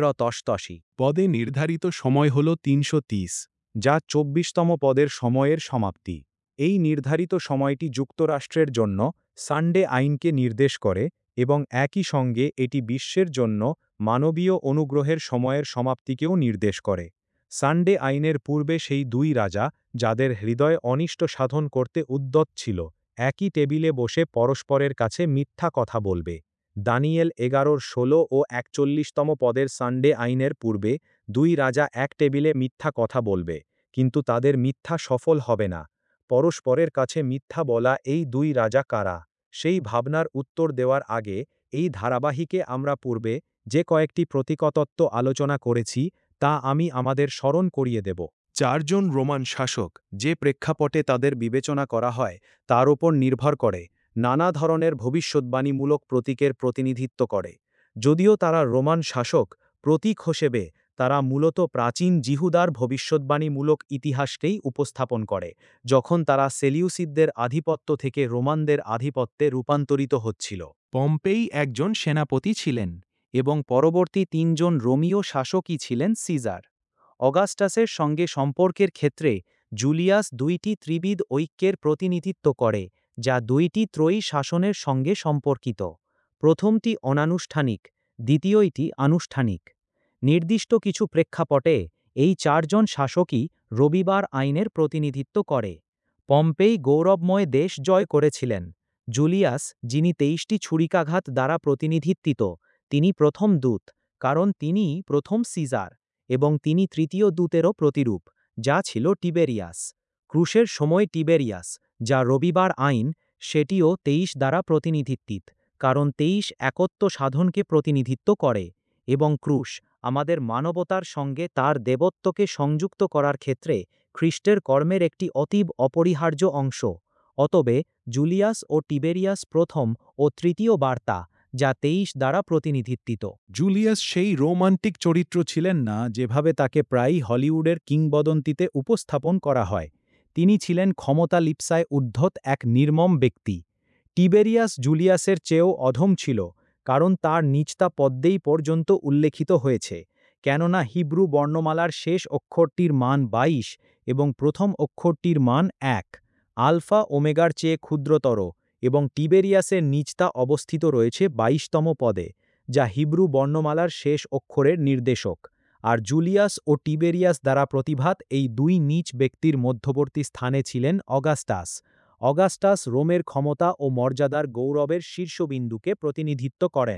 1:88। পদে নির্ধারিত সময় হল 330, যা 24তম পদের সময়ের সমাপ্তি। এই নির্ধারিত সময়টি যুক্তরাষ্ট্রের জন্য সানডে আইনকে নির্দেশ করে এবং একই সঙ্গে এটি বিশ্বের জন্য মানবীয় অনুগ্রহের সময়ের সমাপ্তিকেও নির্দেশ করে। সানডে আইনের পূর্বে সেই দুই রাজা, যাদের হৃদয় অনিষ্ট সাধন করতে উদ্যত ছিল, একই টেবিলে বসে পরস্পরের কাছে মিথ্যা কথা বলবে। দানিয়েল 11-16 ও 41তম পদের সানডে আইনের পূর্বে দুই রাজা এক টেবিলে মিথ্যা কথা বলবে, কিন্তু তাদের মিথ্যা সফল হবে না। পরস্পরের কাছে মিথ্যা বলা এই দুই রাজা কারা, সেই ভাবনার উত্তর দেওয়ার আগে এই ধারাবাহিকে আমরা পূর্বে যে কয়েকটি প্রতীকতত্ত্ব আলোচনা করেছি তা আমি আমাদের স্মরণ করিয়ে দেব। 4 জন রোমান শাসক যে প্রেক্ষাপটে তাদের বিবেচনা করা হয় তার উপর নির্ভর করে নানা ধরনের ভবিষ্যদ্বাণীমূলক প্রতীকের প্রতিনিধিত্ব করে। যদিও তারা রোমান শাসক, প্রতীক হিসেবে তারা মূলত প্রাচীন জিহুদার ভবিষ্যদ্বাণীমূলক ইতিহাসকেই উপস্থাপন করে, যখন তারা সেলিউসিদদের আধিপত্য থেকে রোমানদের আধিপত্যে রূপান্তরিত হচ্ছিল। পম্পেই একজন সেনাপতি ছিলেন এবং পরবর্তী 3 জন রোমীয় শাসকই ছিলেন সিজার। অগাস্টাসের সঙ্গে সম্পর্কের ক্ষেত্রে জুলিয়াস 2টি ত্রিবিদ ঐক্যের প্রতিনিধিত্ব করে, যা 2টি ত্রয়ী শাসনের সঙ্গে সম্পর্কিত। প্রথমটি অনানুষ্ঠানিক, দ্বিতীয়টি আনুষ্ঠানিক। নির্দিষ্ট কিছু প্রেক্ষাপটে এই 4 জন শাসকই রবিবার আইনের প্রতিনিধিত্ব করে। পম্পেই গৌরবময় দেশ জয় করেছিলেন। জুলিয়াস, যিনি 23টি ছুরিকাঘাত দ্বারা প্রতিনিধিত্বিত, তিনি প্রথম দূত, কারণ তিনিই প্রথম সিজার, এবং তিনি তৃতীয় দূতেরও প্রতিরূপ, যা ছিল টিবেরিয়াস। ক্রুশের সময় টিবেরিয়াস, যা রবিবার আইন, সেটিও 23 দ্বারা প্রতিনিধিত্বিত, কারণ 23 একত্ব সাধনকে প্রতিনিধিত্ব করে, এবং ক্রুশ আমাদের মানবতার সঙ্গে তার দেবত্বকে সংযুক্ত করার ক্ষেত্রে খ্রিস্টের কর্মের একটি অতীব অপরিহার্য অংশ। অতবে জুলিয়াস ও টিবেরিয়াস প্রথম ও তৃতীয় বার্তা, যা 23 দ্বারা প্রতিনিধিত্বিত। জুলিয়াস সেই রোমান্টিক চরিত্র ছিলেন না যেভাবে তাকে প্রায়ই হলিউডের কিংবদন্তিতে উপস্থাপন করা হয়। তিনি ছিলেন ক্ষমতা লিপ্সায় উদ্ধত এক নির্মম ব্যক্তি। টিবেরিয়াস জুলিয়াসের চেয়েও অধম ছিল, কারণ তার নিচতা পদ্মেই পর্যন্ত উল্লেখিত হয়েছে, কেননা হিব্রু বর্ণমালার শেষ অক্ষরটির মান 22 এবং প্রথম অক্ষরটির মান 1, আলফা ওমেগার চেয়ে ক্ষুদ্রতর, এবং টিবেরিয়াসের নিচতা অবস্থিত রয়েছে 22তম পদে, যা হিব্রু বর্ণমালার শেষ অক্ষরের নির্দেশক। আর জুলিয়াস ও টিবেরিয়াস দ্বারা প্রতিভাত এই দুই নীচ ব্যক্তির মধ্যবর্তী স্থানে ছিলেন অগাস্টাস। অগাস্টাস রোমের ক্ষমতা ও মর্যাদার গৌরবের শীর্ষবিন্দুকে প্রতিনিধিত্ব করেন।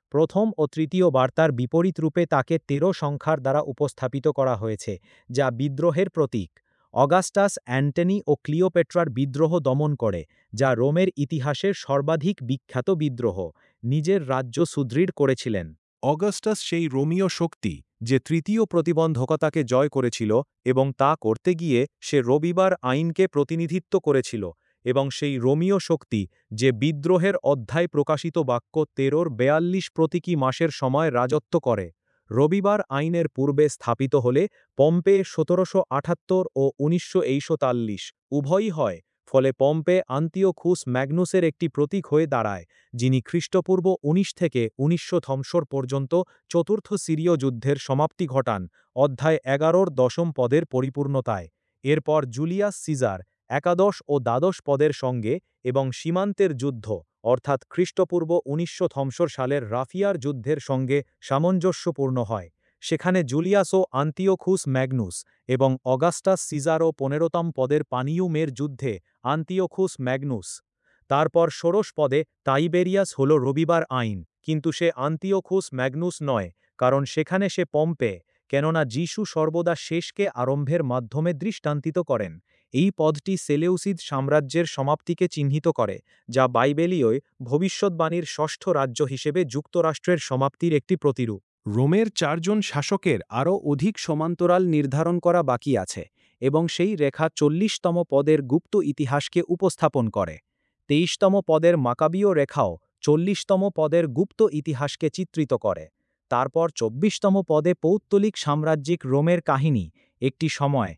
প্রথম ও তৃতীয় বার্তার বিপরীত রূপে তাকে ১৩ সংখ্যার দ্বারা উপস্থাপিত করা হয়েছে, যা বিদ্রোহের প্রতীক। অগাস্টাস অ্যান্টনি ও ক্লিওপেট্রার বিদ্রোহ দমন করে, যা রোমের ইতিহাসের সর্বাধিক বিখ্যাত বিদ্রোহ। নিজের রাজ্য সুদৃঢ় করেছিলেন। অগাস্টাস সেই রোমীয় শক্তি যে তৃতীয় প্রতিবন্ধকতাকে জয় করেছিল, এবং তা করতে গিয়ে সে রবিবার আইনকে প্রতিনিধিত্ব করেছিল, এবং সেই রোমীয় শক্তি যে বিদ্রোহের অধ্যায় প্রকাশিত বাক্য ১৩-৪২ প্রতীকী মাসের সময় রাজত্ব করে। রবিবার আইনের পূর্বে স্থাপিত হলে পম্পে ১৭৭৮ ও ১৯৪৩ উভয়ই হয়, ফলে পম্পে আন্তিওখুস ম্যাগনুসের একটি প্রতীক হয়ে দাঁড়ায়, যিনি খ্রিস্টপূর্ব ১৯ থেকে ১৯০০ পর্যন্ত চতুর্থ সিরীয় যুদ্ধের সমাপ্তি ঘটান, অধ্যায় ১১-র দশম পদের পরিপূর্ণতায়। এরপর জুলিয়াস সিজার একাদশ ও দ্বাদশ পদের সঙ্গে এবং সীমান্তের যুদ্ধ, অর্থাৎ খ্রিস্টপূর্ব ১৯০০ সালের রাফিয়ার যুদ্ধের সঙ্গে সামঞ্জস্যপূর্ণ হয়। সেখানে জুলিয়াসও আন্তিওখুস ম্যাগনুস এবং অগাস্টাস সিজারও ১৫তম পদের পানিউমের যুদ্ধে আন্তিওখুস ম্যাগনুস। তারপর ষোড়শ পদে টাইবেরিয়াস হল রবিবার আইন, কিন্তু সে আন্তিওখুস ম্যাগনুস নয়, কারণ সেখানে সে পম্পে, কেননা যিশু সর্বদা শেষকে আরম্ভের মাধ্যমে দৃষ্টান্তিত করেন। এই পদটি সেলেউসিদ সাম্রাজ্যের সমাপ্তিকে চিহ্নিত করে, যা বাইবেলীয় ভবিষ্যদ্বাণীর ষষ্ঠ রাজ্য হিসেবে যুক্তরাষ্ট্রের সমাপ্তির একটি প্রতিরূপ। রোমের ৪ জন শাসকের আরও অধিক সমান্তরাল নির্ধারণ করা বাকি আছে, এবং সেই রেখা ৪০তম পদের গুপ্ত ইতিহাসকে উপস্থাপন করে। ২৩তম পদের মাকাবীয় রেখাও ৪০তম পদের গুপ্ত ইতিহাসকে চিত্রিত করে। তারপর ২৪তম পদে পৌত্তলিক সাম্রাজ্যিক রোমের কাহিনী, একটি সময়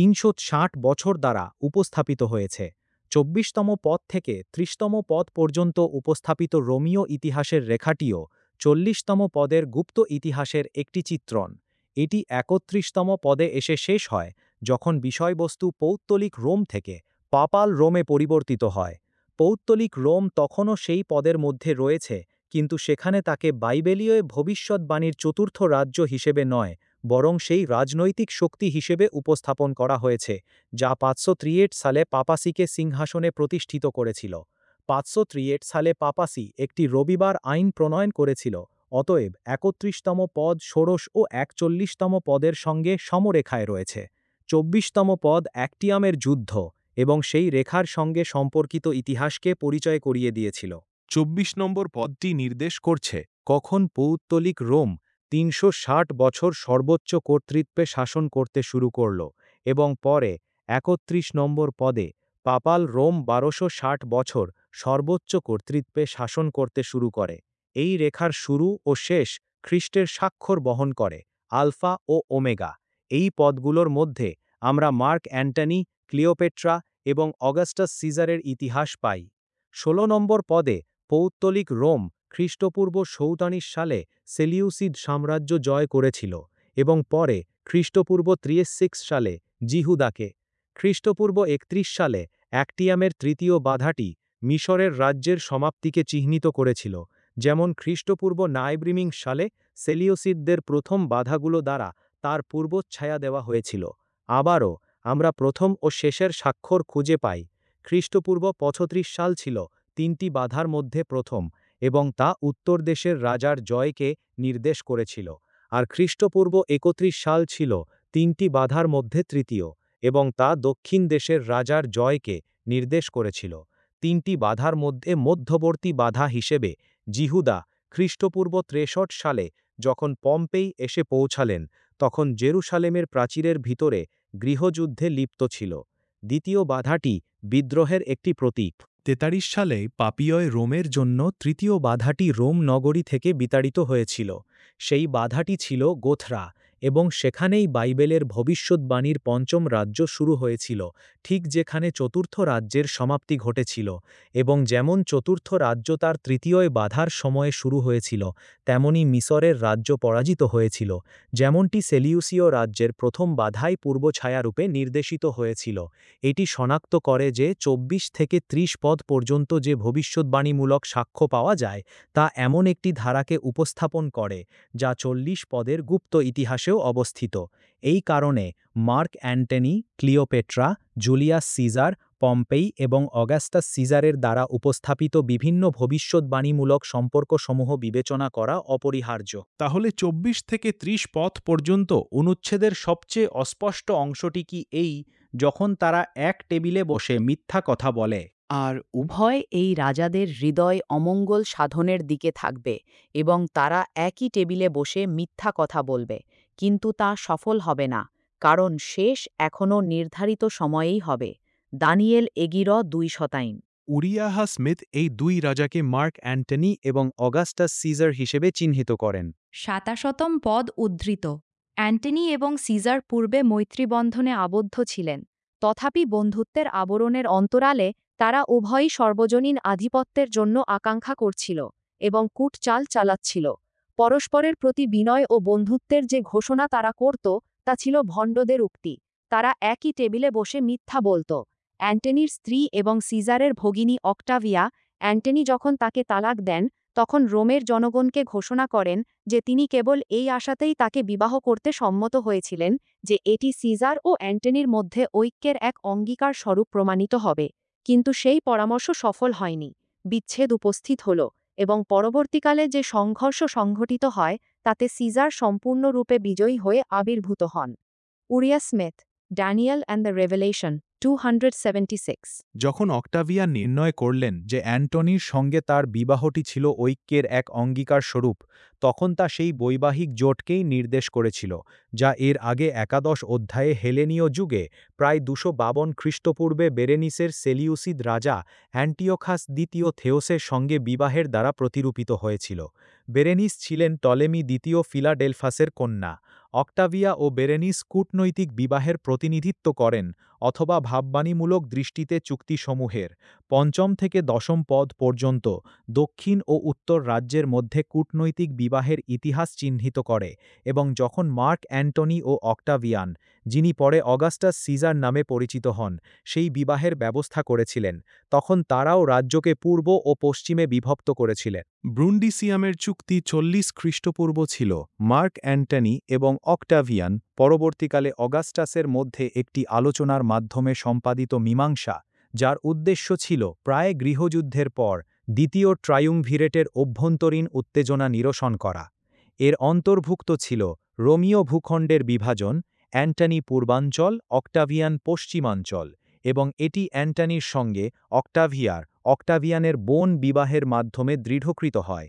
৩৬০ বছর দ্বারা উপস্থাপিত হয়েছে। ২৪তম পদ থেকে ৩০তম পদ পর্যন্ত উপস্থাপিত রোমীয় ইতিহাসের রেখাটিও ৪০তম পদের গুপ্ত ইতিহাসের একটি চিত্রণ। এটি ৩১তম পদে এসে শেষ হয়, যখন বিষয়বস্তু পৌত্তলিক রোম থেকে পাপাল রোমে পরিবর্তিত হয়। পৌত্তলিক রোম তখনও সেই পদের মধ্যে রয়েছে, কিন্তু সেখানে তাকে বাইবেলীয় ভবিষ্যদ্বাণীর চতুর্থ রাজ্য হিসেবে নয়, বরং সেই রাজনৈতিক শক্তি হিসেবে উপস্থাপন করা হয়েছে, যা ৫০৩ সালে পাপাসিকে সিংহাসনে প্রতিষ্ঠিত করেছিল। ৫০৩ সালে পাপাসি একটি রবিবার আইন প্রণয়ন করেছিল, অতএব ৩১তম পদ ষোড়শ ও ৪১তম পদের সঙ্গে সমরেখায় রয়েছে। ২৪তম পদ অ্যাক্টিয়ামের যুদ্ধ এবং সেই রেখার সঙ্গে সম্পর্কিত ইতিহাসকে পরিচয় করিয়ে দিয়েছিল। ২৪ নম্বর পদটি নির্দেশ করছে কখন পৌত্তলিক রোম ৩৬০ বছর সর্বোচ্চ কর্তৃত্বে শাসন করতে শুরু করল, এবং পরে ৩১ নম্বর পদে পাপাল রোম ১২৬০ বছর সর্বোচ্চ কর্তৃত্বে শাসন করতে শুরু করে। এই রেখার শুরু ও শেষ খ্রিস্টের স্বাক্ষর বহন করে, আলফা ও ওমেগা। এই পদগুলোর মধ্যে আমরা মার্ক অ্যান্টনি, ক্লিওপেট্রা এবং অগাস্টাস সিজারের ইতিহাস পাই। ১৬ নম্বর পদে পৌত্তলিক রোম খ্রিস্টপূর্ব ৪৭ সালে সেলিউসিড সাম্রাজ্য জয় করেছিল, এবং পরে খ্রিস্টপূর্ব ৩৬ সালে জিহুদাকে। খ্রিস্টপূর্ব ৩১ সালে অ্যাক্টিয়ামের তৃতীয় বাধাটি মিশরের রাজ্যের সমাপ্তিকে চিহ্নিত করেছিল, যেমন খ্রিস্টপূর্ব ৯ সালে সেলিউসিদদের প্রথম বাধাগুলো দ্বারা তার পূর্বোচ্ছায়া দেওয়া হয়েছিল। আবারও আমরা প্রথম ও শেষের স্বাক্ষর খুঁজে পাই। খ্রিস্টপূর্ব ৩৫ সাল ছিল ৩টি বাধার মধ্যে প্রথম, এবং তা উত্তর দেশের রাজার জয়কে নির্দেশ করেছিল, আর খ্রিস্টপূর্ব ৩১ সাল ছিল ৩টি বাধার মধ্যে তৃতীয়, এবং তা দক্ষিণ দেশের রাজার জয়কে নির্দেশ করেছিল। ৩টি বাধার মধ্যে মধ্যবর্তী বাধা হিসেবে জিহুদা খ্রিস্টপূর্ব ৬৩ সালে যখন পম্পেই এসে পৌঁছালেন, তখন জেরুসালেমের প্রাচীরের ভিতরে গৃহযুদ্ধে লিপ্ত ছিল। দ্বিতীয় বাধাটি বিদ্রোহের একটি প্রতীক। ৪৩ সালে পাপীয় রোমের জন্য তৃতীয় বাধাটি রোম নগরী থেকে বিতাড়িত হয়েছিল। সেই বাধাটি ছিল গোথরা, এবং সেখানেই বাইবেলের ভবিষ্যদ্বাণীর পঞ্চম রাজ্য শুরু হয়েছিল, ঠিক যেখানে চতুর্থ রাজ্যের সমাপ্তি ঘটেছিল। এবং যেমন চতুর্থ রাজ্য তার তৃতীয় বাধার সময়ে শুরু হয়েছিল, তেমনি মিশরের রাজ্য পরাজিত হয়েছিল, যেমনটি সেলিউসীয় রাজ্যের প্রথম বাধাই পূর্বছায়ারূপে নির্দেশিত হয়েছিল। এটি শনাক্ত করে যে ২৪ থেকে ৩০ পদ পর্যন্ত যে ভবিষ্যদ্বাণীমূলক সাক্ষ্য পাওয়া যায়, তা এমন একটি ধারাকে উপস্থাপন করে যা ৪০ পদের গুপ্ত ইতিহাসেও অবস্থিত। এই কারণে Mark Antony, Cleopatra, Julius Caesar, Pompey এবং অগাস্টাস সিজারের দ্বারা উপস্থাপিত বিভিন্ন ভবিষ্যদ্বাণীমূলক সম্পর্কসমূহ বিবেচনা করা অপরিহার্য। তাহলে ২৪ থেকে ৩০ পথ পর্যন্ত অনুচ্ছেদের সবচেয়ে অস্পষ্ট অংশটি কি এই, যখন তারা এক টেবিলে বসে মিথ্যা কথা বলে? আর উভয় এই রাজাদের হৃদয় অমঙ্গল সাধনের দিকে থাকবে এবং তারা একই টেবিলে বসে মিথ্যা কথা বলবে, কিন্তু তা সফল হবে না, কারণ শেষ এখনও নির্ধারিত সময়েই হবে। দানিয়েল এগির ২ উরিয়াহা স্মিথ এই দুই রাজাকে মার্ক অ্যান্টনি এবং অগাস্টাস সিজার হিসেবে চিহ্নিত করেন। ৭০০তম পদ উদ্ধৃত। অ্যান্টনি এবং সিজার পূর্বে মৈত্রীবন্ধনে আবদ্ধ ছিলেন, তথাপি বন্ধুত্বের আবরণের অন্তরালে তারা উভয়ই সর্বজনীন আধিপত্যের জন্য আকাঙ্ক্ষা করছিল এবং কূটচাল চালাচ্ছিল। পরস্পরের প্রতি বিনয় ও বন্ধুত্বের যে ঘোষণা তারা করত তা ছিল ভণ্ডদের উক্তি। তারা একই টেবিলে বসে মিথ্যা বলত। অ্যান্টনির স্ত্রী এবং সিজারের ভগিনী অক্টাভিয়া, অ্যান্টনি যখন তাকে তালাক দেন, তখন রোমের জনগণকে ঘোষণা করেন যে তিনি কেবল এই আশাতেই তাকে বিবাহ করতে সম্মত হয়েছিলেন যে এটি সিজার ও অ্যান্টনির মধ্যে ঐক্যের এক অঙ্গীকার স্বরূপ প্রমাণিত হবে। কিন্তু সেই পরামর্শ সফল হয়নি। বিচ্ছেদ উপস্থিত হল এবং পরবর্তীকালে যে সংঘর্ষ সংঘটিত হয় তাতে সিজার সম্পূর্ণরূপে বিজয়ী হয়ে আবির্ভূত হন। Uriah Smith, Daniel and the Revelation, 276। যখন অক্টাভিয়ান নির্ণয় করলেন যে অ্যান্টনির সঙ্গে তার বিবাহটি ছিল ঐক্যের এক অঙ্গীকার স্বরূপ, তখন তা সেই বৈবাহিক জোটকেই নির্দেশ করেছিল, যা এর আগে একাদশ অধ্যায়ে হেলেনীয় যুগে প্রায় ২৫২ খ্রিস্টপূর্বে বেরেনিসের সেলিউসিদ রাজা অ্যান্টিওখাস দ্বিতীয় থেওসের সঙ্গে বিবাহের দ্বারা প্রতিরূপিত হয়েছিল। বেরেনিস ছিলেন টলেমি দ্বিতীয় ফিলাডেলফাসের কন্যা। অক্টাভিয়া ও বেরেনিস কূটনৈতিক বিবাহের প্রতিনিধিত্ব করেন, অথবা ভাববাণীমূলক দৃষ্টিতে চুক্তিসমূহের ৫ম থেকে ১০ম পদ পর্যন্ত দক্ষিণ ও উত্তর রাজ্যের মধ্যে কূটনৈতিক বিবাহের ইতিহাস চিহ্নিত করে, এবং যখন মার্ক অ্যান্টনি ও অক্টাভিয়ান, যিনি পরে অগাস্টাস সিজার নামে পরিচিত হন, সেই বিবাহের ব্যবস্থা করেছিলেন, তখন তারাও রাজ্যকে পূর্ব ও পশ্চিমে বিভক্ত করেছিলেন। ব্রুন্ডিসিয়ামের চুক্তি ৪০ খ্রিস্টপূর্ব ছিল। মার্ক অ্যান্টনি এবং অক্টাভিয়ান পরবর্তীকালে অগাস্টাসের মধ্যে একটি আলোচনার মাধ্যমে সম্পাদিত মীমাংসা, যার উদ্দেশ্য ছিল প্রায় গৃহযুদ্ধের পর দ্বিতীয় ট্রায়ুমভিরেটের অভ্যন্তরীণ উত্তেজনা নিরসন করা। এর অন্তর্ভুক্ত ছিল রোমীয় ভূখণ্ডের বিভাজন, অ্যান্টনি পূর্বাঞ্চল, অক্টাভিয়ান পশ্চিমাঞ্চল, এবং এটি অ্যান্টনির সঙ্গে অক্টাভিয়ানের বোন বিবাহের মাধ্যমে দৃঢ়কৃত হয়।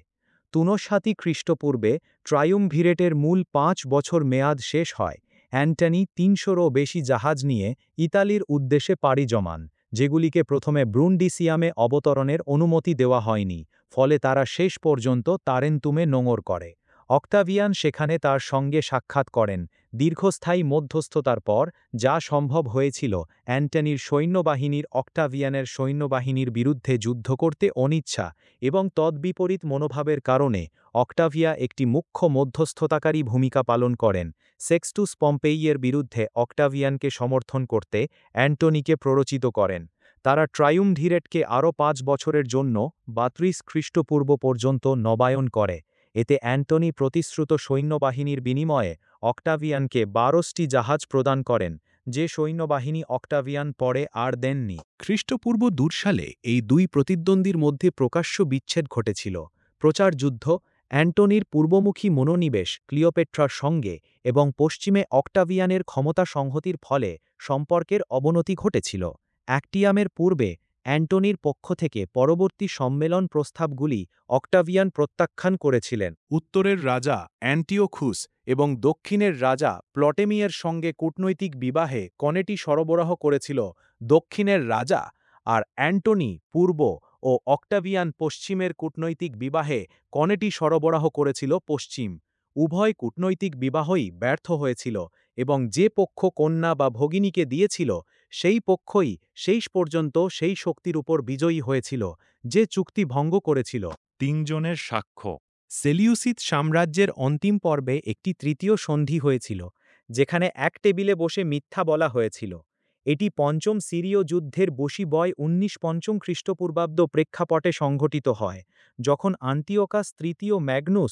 ৫৯ খ্রিস্টপূর্বে ট্রায়ুমভিরেটের মূল ৫ বছর মেয়াদ শেষ হয়। অ্যান্টনি ৩০০রও বেশি জাহাজ নিয়ে ইতালির উদ্দেশ্যে পাড়ি জমান, যেগুলিকে প্রথমে ব্রুন্ডিসিয়ামে অবতরণের অনুমতি দেওয়া হয়নি, ফলে তারা শেষ পর্যন্ত তারেন্তুমে নোঙর করে। অক্টাভিয়ান সেখানে তার সঙ্গে সাক্ষাৎ করেন। দীর্ঘস্থায়ী মধ্যস্থতার পর যা সম্ভব হয়েছিল, অ্যান্টনির সৈন্যবাহিনীর অক্টাভিয়ানের সৈন্যবাহিনীর বিরুদ্ধে যুদ্ধ করতে অনিচ্ছা এবং তদ্বিপরীত মনোভাবের কারণে অক্টাভিয়া একটি মুখ্য মধ্যস্থতাকারী ভূমিকা পালন করেন। সেক্সটুস পম্পেইয়ের বিরুদ্ধে অক্টাভিয়ানকে সমর্থন করতে অ্যান্টনিকে প্ররোচিত করেন। তারা ট্রায়ুমভিরেটকে আরও ৫ বছরের জন্য ৩২ খ্রিস্টপূর্ব পর্যন্ত নবায়ন করে। এতে অ্যান্টনি প্রতিশ্রুত সৈন্যবাহিনীর বিনিময়ে অক্টাভিয়ানকে ১২টি জাহাজ প্রদান করেন, যে সৈন্যবাহিনী অক্টাভিয়ান পরে আর দেননি। খ্রিস্টপূর্ব ২ সালে এই দুই প্রতিদ্বন্দ্বীর মধ্যে প্রকাশ্য বিচ্ছেদ ঘটেছিল। প্রচার যুদ্ধ, অ্যান্টনির পূর্বমুখী মনোনিবেশ ক্লিওপেট্রার সঙ্গে এবং পশ্চিমে অক্টাভিয়ানের ক্ষমতা সংহতির ফলে সম্পর্কের অবনতি ঘটেছিল। অ্যাক্টিয়ামের পূর্বে অ্যান্টনির পক্ষ থেকে পরবর্তী সম্মেলন প্রস্তাবগুলি অক্টাভিয়ান প্রত্যাখ্যান করেছিলেন। উত্তরের রাজা অ্যান্টিওখুস এবং দক্ষিণের রাজা প্লটেমিয়ের সঙ্গে কূটনৈতিক বিবাহে কনেটি সরবরাহ করেছিল দক্ষিণের রাজা, আর অ্যান্টনি পূর্ব ও অক্টাভিয়ান পশ্চিমের কূটনৈতিক বিবাহে কনেটি সরবরাহ করেছিল পশ্চিম। উভয় কূটনৈতিক বিবাহই ব্যর্থ হয়েছিল, এবং যে পক্ষ কন্যা বা ভগিনীকে দিয়েছিল সেই পক্ষই শেষ পর্যন্ত সেই শক্তির উপর বিজয়ী হয়েছিল যে চুক্তি ভঙ্গ করেছিল। ৩ জনের সাক্ষ্য। সেলিউসিদ সাম্রাজ্যের অন্তিম পর্বে একটি তৃতীয় সন্ধি হয়েছিল, যেখানে এক টেবিলে বসে মিথ্যা বলা হয়েছিল। এটি পঞ্চম সিরীয় যুদ্ধের বশিবয় ১৯৫ খ্রিস্টপূর্বাব্দ প্রেক্ষাপটে সংঘটিত হয়, যখন আন্টিওকাস তৃতীয় ম্যাগনুস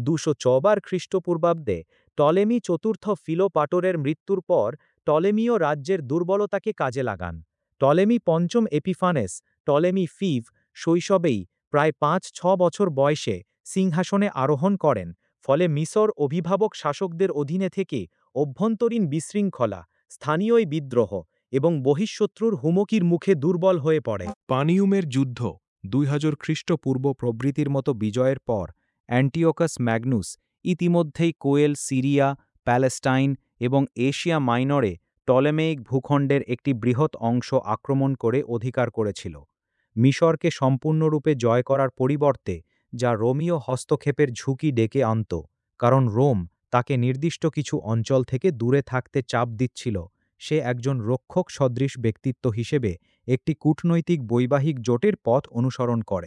২০৪ খ্রিস্টপূর্বাব্দে টলেমি চতুর্থ ফিলোপাটোরের মৃত্যুর পর টলেমীয় রাজ্যের দুর্বলতাকে কাজে লাগান। টলেমি পঞ্চম এপিফানেস, টলেমি ফিভ, শৈশবেই প্রায় ৫-৬ বছর বয়সে সিংহাসনে আরোহণ করেন, ফলে মিশর অভিভাবক শাসকদের অধীনে থেকে অভ্যন্তরীণ বিশৃঙ্খলা, স্থানীয় বিদ্রোহ এবং বহিঃশত্রুর হুমকির মুখে দুর্বল হয়ে পড়ে। পানিউমের যুদ্ধ ২০০০ খ্রিস্টপূর্ব প্রভৃতির মতো বিজয়ের পর অ্যান্টিওকাস ম্যাগনুস ইতিমধ্যেই কোয়েল, সিরিয়া, প্যালেস্টাইন এবং এশিয়া মাইনরে টলেমেইক ভূখণ্ডের একটি বৃহৎ অংশ আক্রমণ করে অধিকার করেছিল। মিশরকে সম্পূর্ণরূপে জয় করার পরিবর্তে যা রোমীয় হস্তক্ষেপের ঝুঁকি ডেকে আনত, কারণ রোম তাকে নির্দিষ্ট কিছু অঞ্চল থেকে দূরে থাকতে চাপ দিচ্ছিল, সে একজন রক্ষক সদৃশ ব্যক্তিত্ব হিসেবে একটি কূটনৈতিক বৈবাহিক জোটের পথ অনুসরণ করে।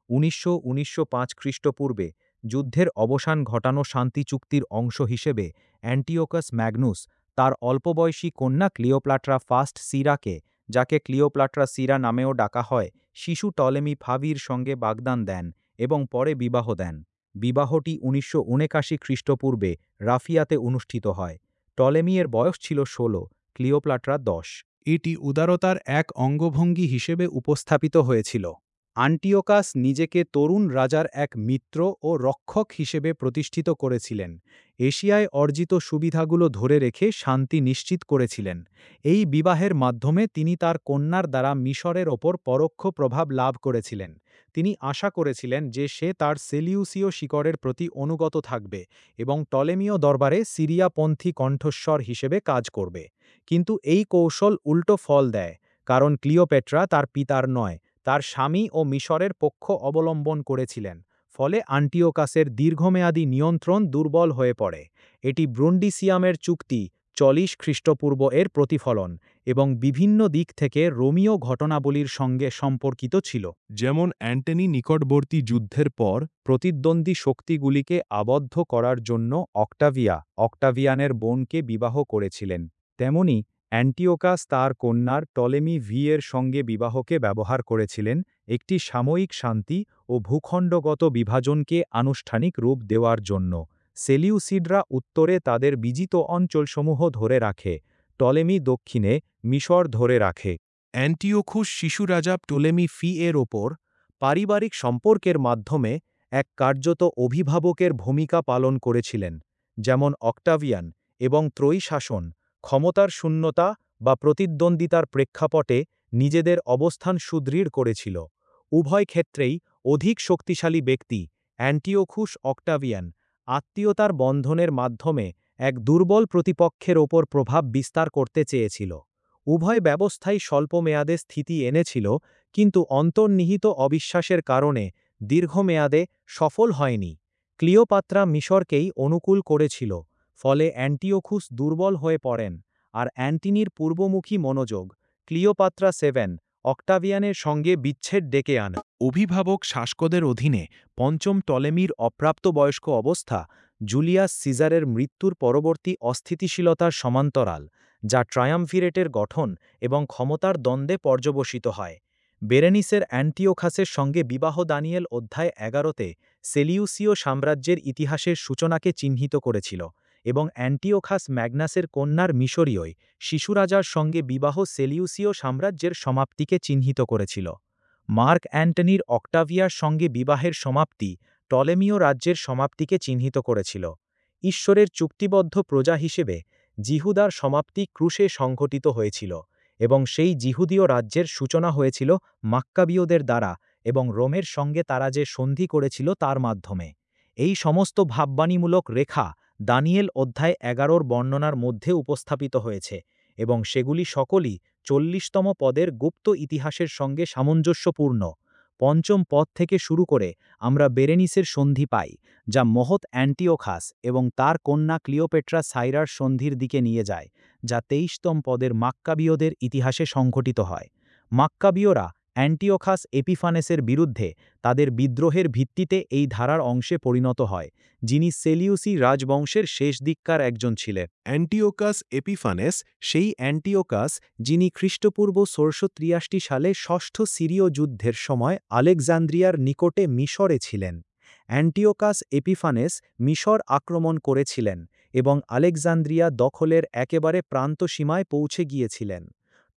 ১৯০৫ খ্রিস্টপূর্বে যুদ্ধের অবসান ঘটানো শান্তি চুক্তির অংশ হিসেবে অ্যান্টিওকাস ম্যাগনুস তার অল্পবয়সী কন্যা ক্লিওপ্যাট্রা ফার্স্ট সিরাকে, যাকে ক্লিওপ্যাট্রা সিরা নামেও ডাকা হয়, শিশু টলেমি ফাভির সঙ্গে বাগদান দেন এবং পরে বিবাহ দেন। বিবাহটি ১৯৭৯ খ্রিস্টপূর্বে রাফিয়াতে অনুষ্ঠিত হয়। টলেমিয়ের বয়স ছিল ১৬, ক্লিওপ্যাট্রা ১০। এটি উদারতার এক অঙ্গভঙ্গি হিসেবে উপস্থাপিত হয়েছিল। আন্টিওকাস নিজেকে তরুণ রাজার এক মিত্র ও রক্ষক হিসেবে প্রতিষ্ঠিত করেছিলেন, এশিয়ায় অর্জিত সুবিধাগুলো ধরে রেখে শান্তি নিশ্চিত করেছিলেন। এই বিবাহের মাধ্যমে তিনি তার কন্যার দ্বারা মিশরের ওপর পরোক্ষ প্রভাব লাভ করেছিলেন। তিনি আশা করেছিলেন যে সে তার সেলিউসীয় শিকড়ের প্রতি অনুগত থাকবে এবং টলেমীয় দরবারে সিরিয়াপন্থী কণ্ঠস্বর হিসেবে কাজ করবে। কিন্তু এই কৌশল উল্টো ফল দেয়, কারণ ক্লিওপেট্রা তার পিতার নয়, তার স্বামী ও মিশরের পক্ষ অবলম্বন করেছিলেন, ফলে আন্টিওকাসের দীর্ঘমেয়াদী নিয়ন্ত্রণ দুর্বল হয়ে পড়ে। এটি ব্রুন্ডিসিয়ামের চুক্তি ৪০ খ্রিস্টপূর্ব এর প্রতিফলন এবং বিভিন্ন দিক থেকে রোমীয় ঘটনাবলীর সঙ্গে সম্পর্কিত ছিল। যেমন অ্যান্টনি নিকটবর্তী যুদ্ধের পর প্রতিদ্বন্দ্বী শক্তিগুলিকে আবদ্ধ করার জন্য অক্টাভিয়ানের বোনকে বিবাহ করেছিলেন, তেমনি অ্যান্টিওকাস তার কন্যার টলেমি ভি এর সঙ্গে বিবাহকে ব্যবহার করেছিলেন একটি সাময়িক শান্তি ও ভূখণ্ডগত বিভাজনকে আনুষ্ঠানিক রূপ দেওয়ার জন্য। সেলিউসিডরা উত্তরে তাদের বিজিত অঞ্চলসমূহ ধরে রাখে, টলেমি দক্ষিণে মিশর ধরে রাখে। অ্যান্টিওখুস শিশু রাজা টলেমি ফি এর ওপর পারিবারিক সম্পর্কের মাধ্যমে এক কার্যত অভিভাবকের ভূমিকা পালন করেছিলেন, যেমন অক্টাভিয়ান, এবং ত্রয়ী শাসন, ক্ষমতার শূন্যতা বা প্রতিদ্বন্দ্বিতার প্রেক্ষাপটে নিজেদের অবস্থান সুদৃঢ় করেছিল। উভয় ক্ষেত্রেই অধিক শক্তিশালী ব্যক্তি, অ্যান্টিওখুস অক্টাভিয়ান, আত্মীয়তার বন্ধনের মাধ্যমে এক দুর্বল প্রতিপক্ষের ওপর প্রভাব বিস্তার করতে চেয়েছিল। উভয় ব্যবস্থাই স্বল্পমেয়াদে স্থিতি এনেছিল, কিন্তু অন্তর্নিহিত অবিশ্বাসের কারণে দীর্ঘমেয়াদে সফল হয়নি। ক্লিওপাত্রা মিশরকেই অনুকূল করেছিল, ফলে অ্যান্টিওখুস দুর্বল হয়ে পড়েন, আর অ্যান্টিনির পূর্বমুখী মনোযোগ ক্লিওপাত্রা ৭ অক্টাভিয়ানের সঙ্গে বিচ্ছেদ ডেকে আনে। অভিভাবক শাসকদের অধীনে পঞ্চম টলেমির অপ্রাপ্তবয়স্ক অবস্থা জুলিয়াস সিজারের মৃত্যুর পরবর্তী অস্থিতিশীলতার সমান্তরাল, যা ট্রায়াম্ভিরেটের গঠন এবং ক্ষমতার দ্বন্দ্বে পর্যবসিত হয়। বেরেনিসের অ্যান্টিওখাসের সঙ্গে বিবাহ দানিয়েল অধ্যায় ১১তে সেলিউসীয় সাম্রাজ্যের ইতিহাসের সূচনাকে চিহ্নিত করেছিল, এবং অ্যান্টিওখাস ম্যাগনাসের কন্যার মিশরীয় শিশুরাজার সঙ্গে বিবাহ সেলিউসীয় সাম্রাজ্যের সমাপ্তিকে চিহ্নিত করেছিল। মার্ক অ্যান্টনির অক্টাভিয়ার সঙ্গে বিবাহের সমাপ্তি টলেমীয় রাজ্যের সমাপ্তিকে চিহ্নিত করেছিল। ঈশ্বরের চুক্তিবদ্ধ প্রজা হিসেবে জিহুদার সমাপ্তি ক্রুশে সংঘটিত হয়েছিল, এবং সেই জিহুদীয় রাজ্যের সূচনা হয়েছিল মাক্কাবীয়দের দ্বারা, এবং রোমের সঙ্গে তারা যে সন্ধি করেছিল তার মাধ্যমে। এই সমস্ত ভাববাণীমূলক রেখা দানিয়েল অধ্যায় ১১ বর্ণনার মধ্যে উপস্থাপিত হয়েছে, এবং সেগুলি সকলই ৪০তম পদের গুপ্ত ইতিহাসের সঙ্গে সামঞ্জস্যপূর্ণ। পঞ্চম পদ থেকে শুরু করে আমরা বেরেনিসের সন্ধি পাই, যা মহৎ অ্যান্টিওখাস এবং তার কন্যা ক্লিওপেট্রা সাইরার সন্ধির দিকে নিয়ে যায়, যা ২৩তম পদের মাক্কাবীয়দের ইতিহাসে সংঘটিত হয়। মাক্কাবীয়রা অ্যান্টিওখাস এপিফানেসের বিরুদ্ধে তাদের বিদ্রোহের ভিত্তিতে এই ধারার অংশে পরিণত হয়, যিনি সেলিউসি রাজবংশের শেষ দিককার একজন ছিলেন। অ্যান্টিওকাস এপিফানেস সেই অ্যান্টিওকাস যিনি খ্রিস্টপূর্ব ৬৮৩ সালে ষষ্ঠ সিরীয় যুদ্ধের সময় আলেকজান্দ্রিয়ার নিকটে মিশরে ছিলেন। অ্যান্টিওকাস এপিফানেস মিশর আক্রমণ করেছিলেন এবং আলেকজান্দ্রিয়া দখলের একেবারে প্রান্তসীমায় পৌঁছে গিয়েছিলেন।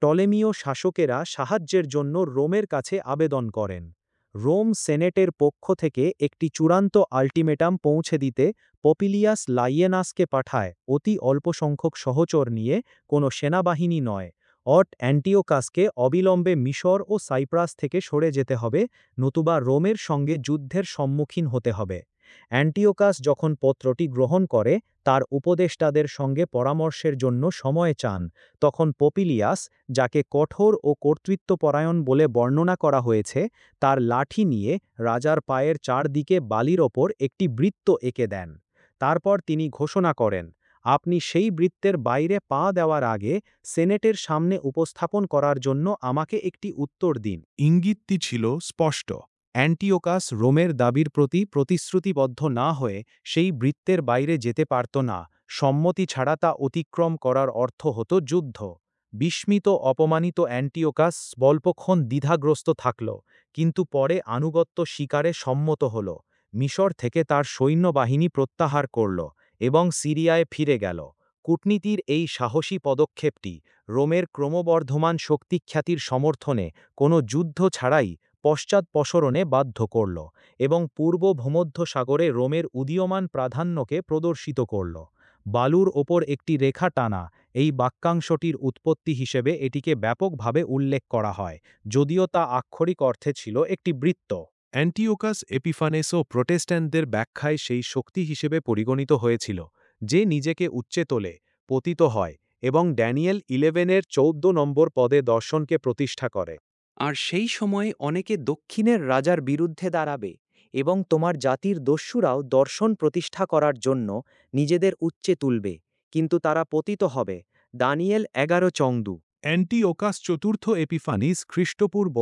টলেমীয় শাসকেরা সাহায্যের জন্য রোমের কাছে আবেদন করেন। রোম সেনেটের পক্ষ থেকে একটি চূড়ান্ত আল্টিমেটাম পৌঁছে দিতে পপিলিয়াস লাইয়েনাসকে পাঠায় অতি অল্প সংখ্যক সহচর নিয়ে, কোনো সেনাবাহিনী নয়। অ্যান্টিওকাসকে অবিলম্বে মিশর ও সাইপ্রাস থেকে সরে যেতে হবে, নতুবা রোমের সঙ্গে যুদ্ধের সম্মুখীন হতে হবে। অ্যান্টিওকাস যখন পত্রটি গ্রহণ করে তার উপদেষ্টাদের সঙ্গে পরামর্শের জন্য সময় চান, তখন পপিলিয়াস, যাকে কঠোর ও কর্তৃত্বপরায়ণ বলে বর্ণনা করা হয়েছে, তার লাঠি নিয়ে রাজার পায়ের চারদিকে বালির ওপর একটি বৃত্ত এঁকে দেন। তারপর তিনি ঘোষণা করেন, আপনি সেই বৃত্তের বাইরে পা দেওয়ার আগে সেনেটের সামনে উপস্থাপন করার জন্য আমাকে একটি উত্তর দিন। ইঙ্গিতটি ছিল স্পষ্ট। অ্যান্টিওকাস রোমের দাবির প্রতি প্রতিশ্রুতিবদ্ধ না হয়ে সেই বৃত্তের বাইরে যেতে পারত না। সম্মতি ছাড়া তা অতিক্রম করার অর্থ হতো যুদ্ধ। বিস্মিত অপমানিত অ্যান্টিওকাস স্বল্পক্ষণ দ্বিধাগ্রস্ত থাকল, কিন্তু পরে আনুগত্য স্বীকারে সম্মত হল। মিশর থেকে তার সৈন্যবাহিনী প্রত্যাহার করল এবং সিরিয়ায় ফিরে গেল। কূটনীতির এই সাহসী পদক্ষেপটি রোমের ক্রমবর্ধমান শক্তিখ্যাতির সমর্থনে কোনো যুদ্ধ ছাড়াই পশ্চাৎপসরণে বাধ্য করল এবং পূর্ব ভূমধ্যসাগরে রোমের উদীয়মান প্রাধান্যকে প্রদর্শিত করল। বালুর ওপর একটি রেখা টানা, এই বাক্যাংশটির উৎপত্তি হিসেবে এটিকে ব্যাপকভাবে উল্লেখ করা হয়, যদিও তা আক্ষরিক অর্থে ছিল একটি বৃত্ত। অ্যান্টিওকাস এপিফানেসও প্রোটেস্ট্যান্টদের ব্যাখ্যায় সেই শক্তি হিসেবে পরিগণিত হয়েছিল, যে নিজেকে উচ্চে তোলে, পতিত হয় এবং ড্যানিয়েল 11-এর 14 নম্বর পদে দর্শনকে প্রতিষ্ঠা করে। আর সেই সময়ে অনেকে দক্ষিণের রাজার বিরুদ্ধে দাঁড়াবে, এবং তোমার জাতির দস্যুরাও দর্শন প্রতিষ্ঠা করার জন্য নিজেদের উচ্চে তুলবে, কিন্তু তারা পতিত হবে। দানিয়েল 11:14। অ্যান্টিওকাস চতুর্থ এপিফানিস খ্রিস্টপূর্ব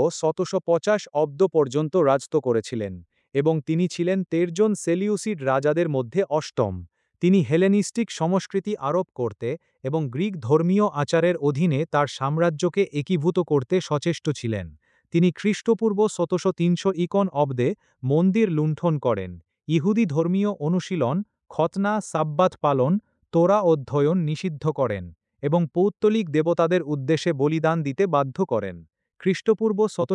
750 অব্দ পর্যন্ত রাজত্ব করেছিলেন, এবং তিনি ছিলেন 13 জন সেলিউসিড রাজাদের মধ্যে অষ্টম। তিনি হেলেনিস্টিক সংস্কৃতি আরোপ করতে এবং গ্রিক ধর্মীয় আচারের অধীনে তার সাম্রাজ্যকে একীভূত করতে সচেষ্ট ছিলেন। তিনি খ্রিস্টপূর্ব 703 অব্দে মন্দির লুণ্ঠন করেন, ইহুদি ধর্মীয় অনুশীলন, খতনা, সাব্বাত পালন, তোরা অধ্যয়ন নিষিদ্ধ করেন এবং পৌত্তলিক দেবতাদের উদ্দেশ্যে বলিদান দিতে বাধ্য করেন। খ্রিস্টপূর্ব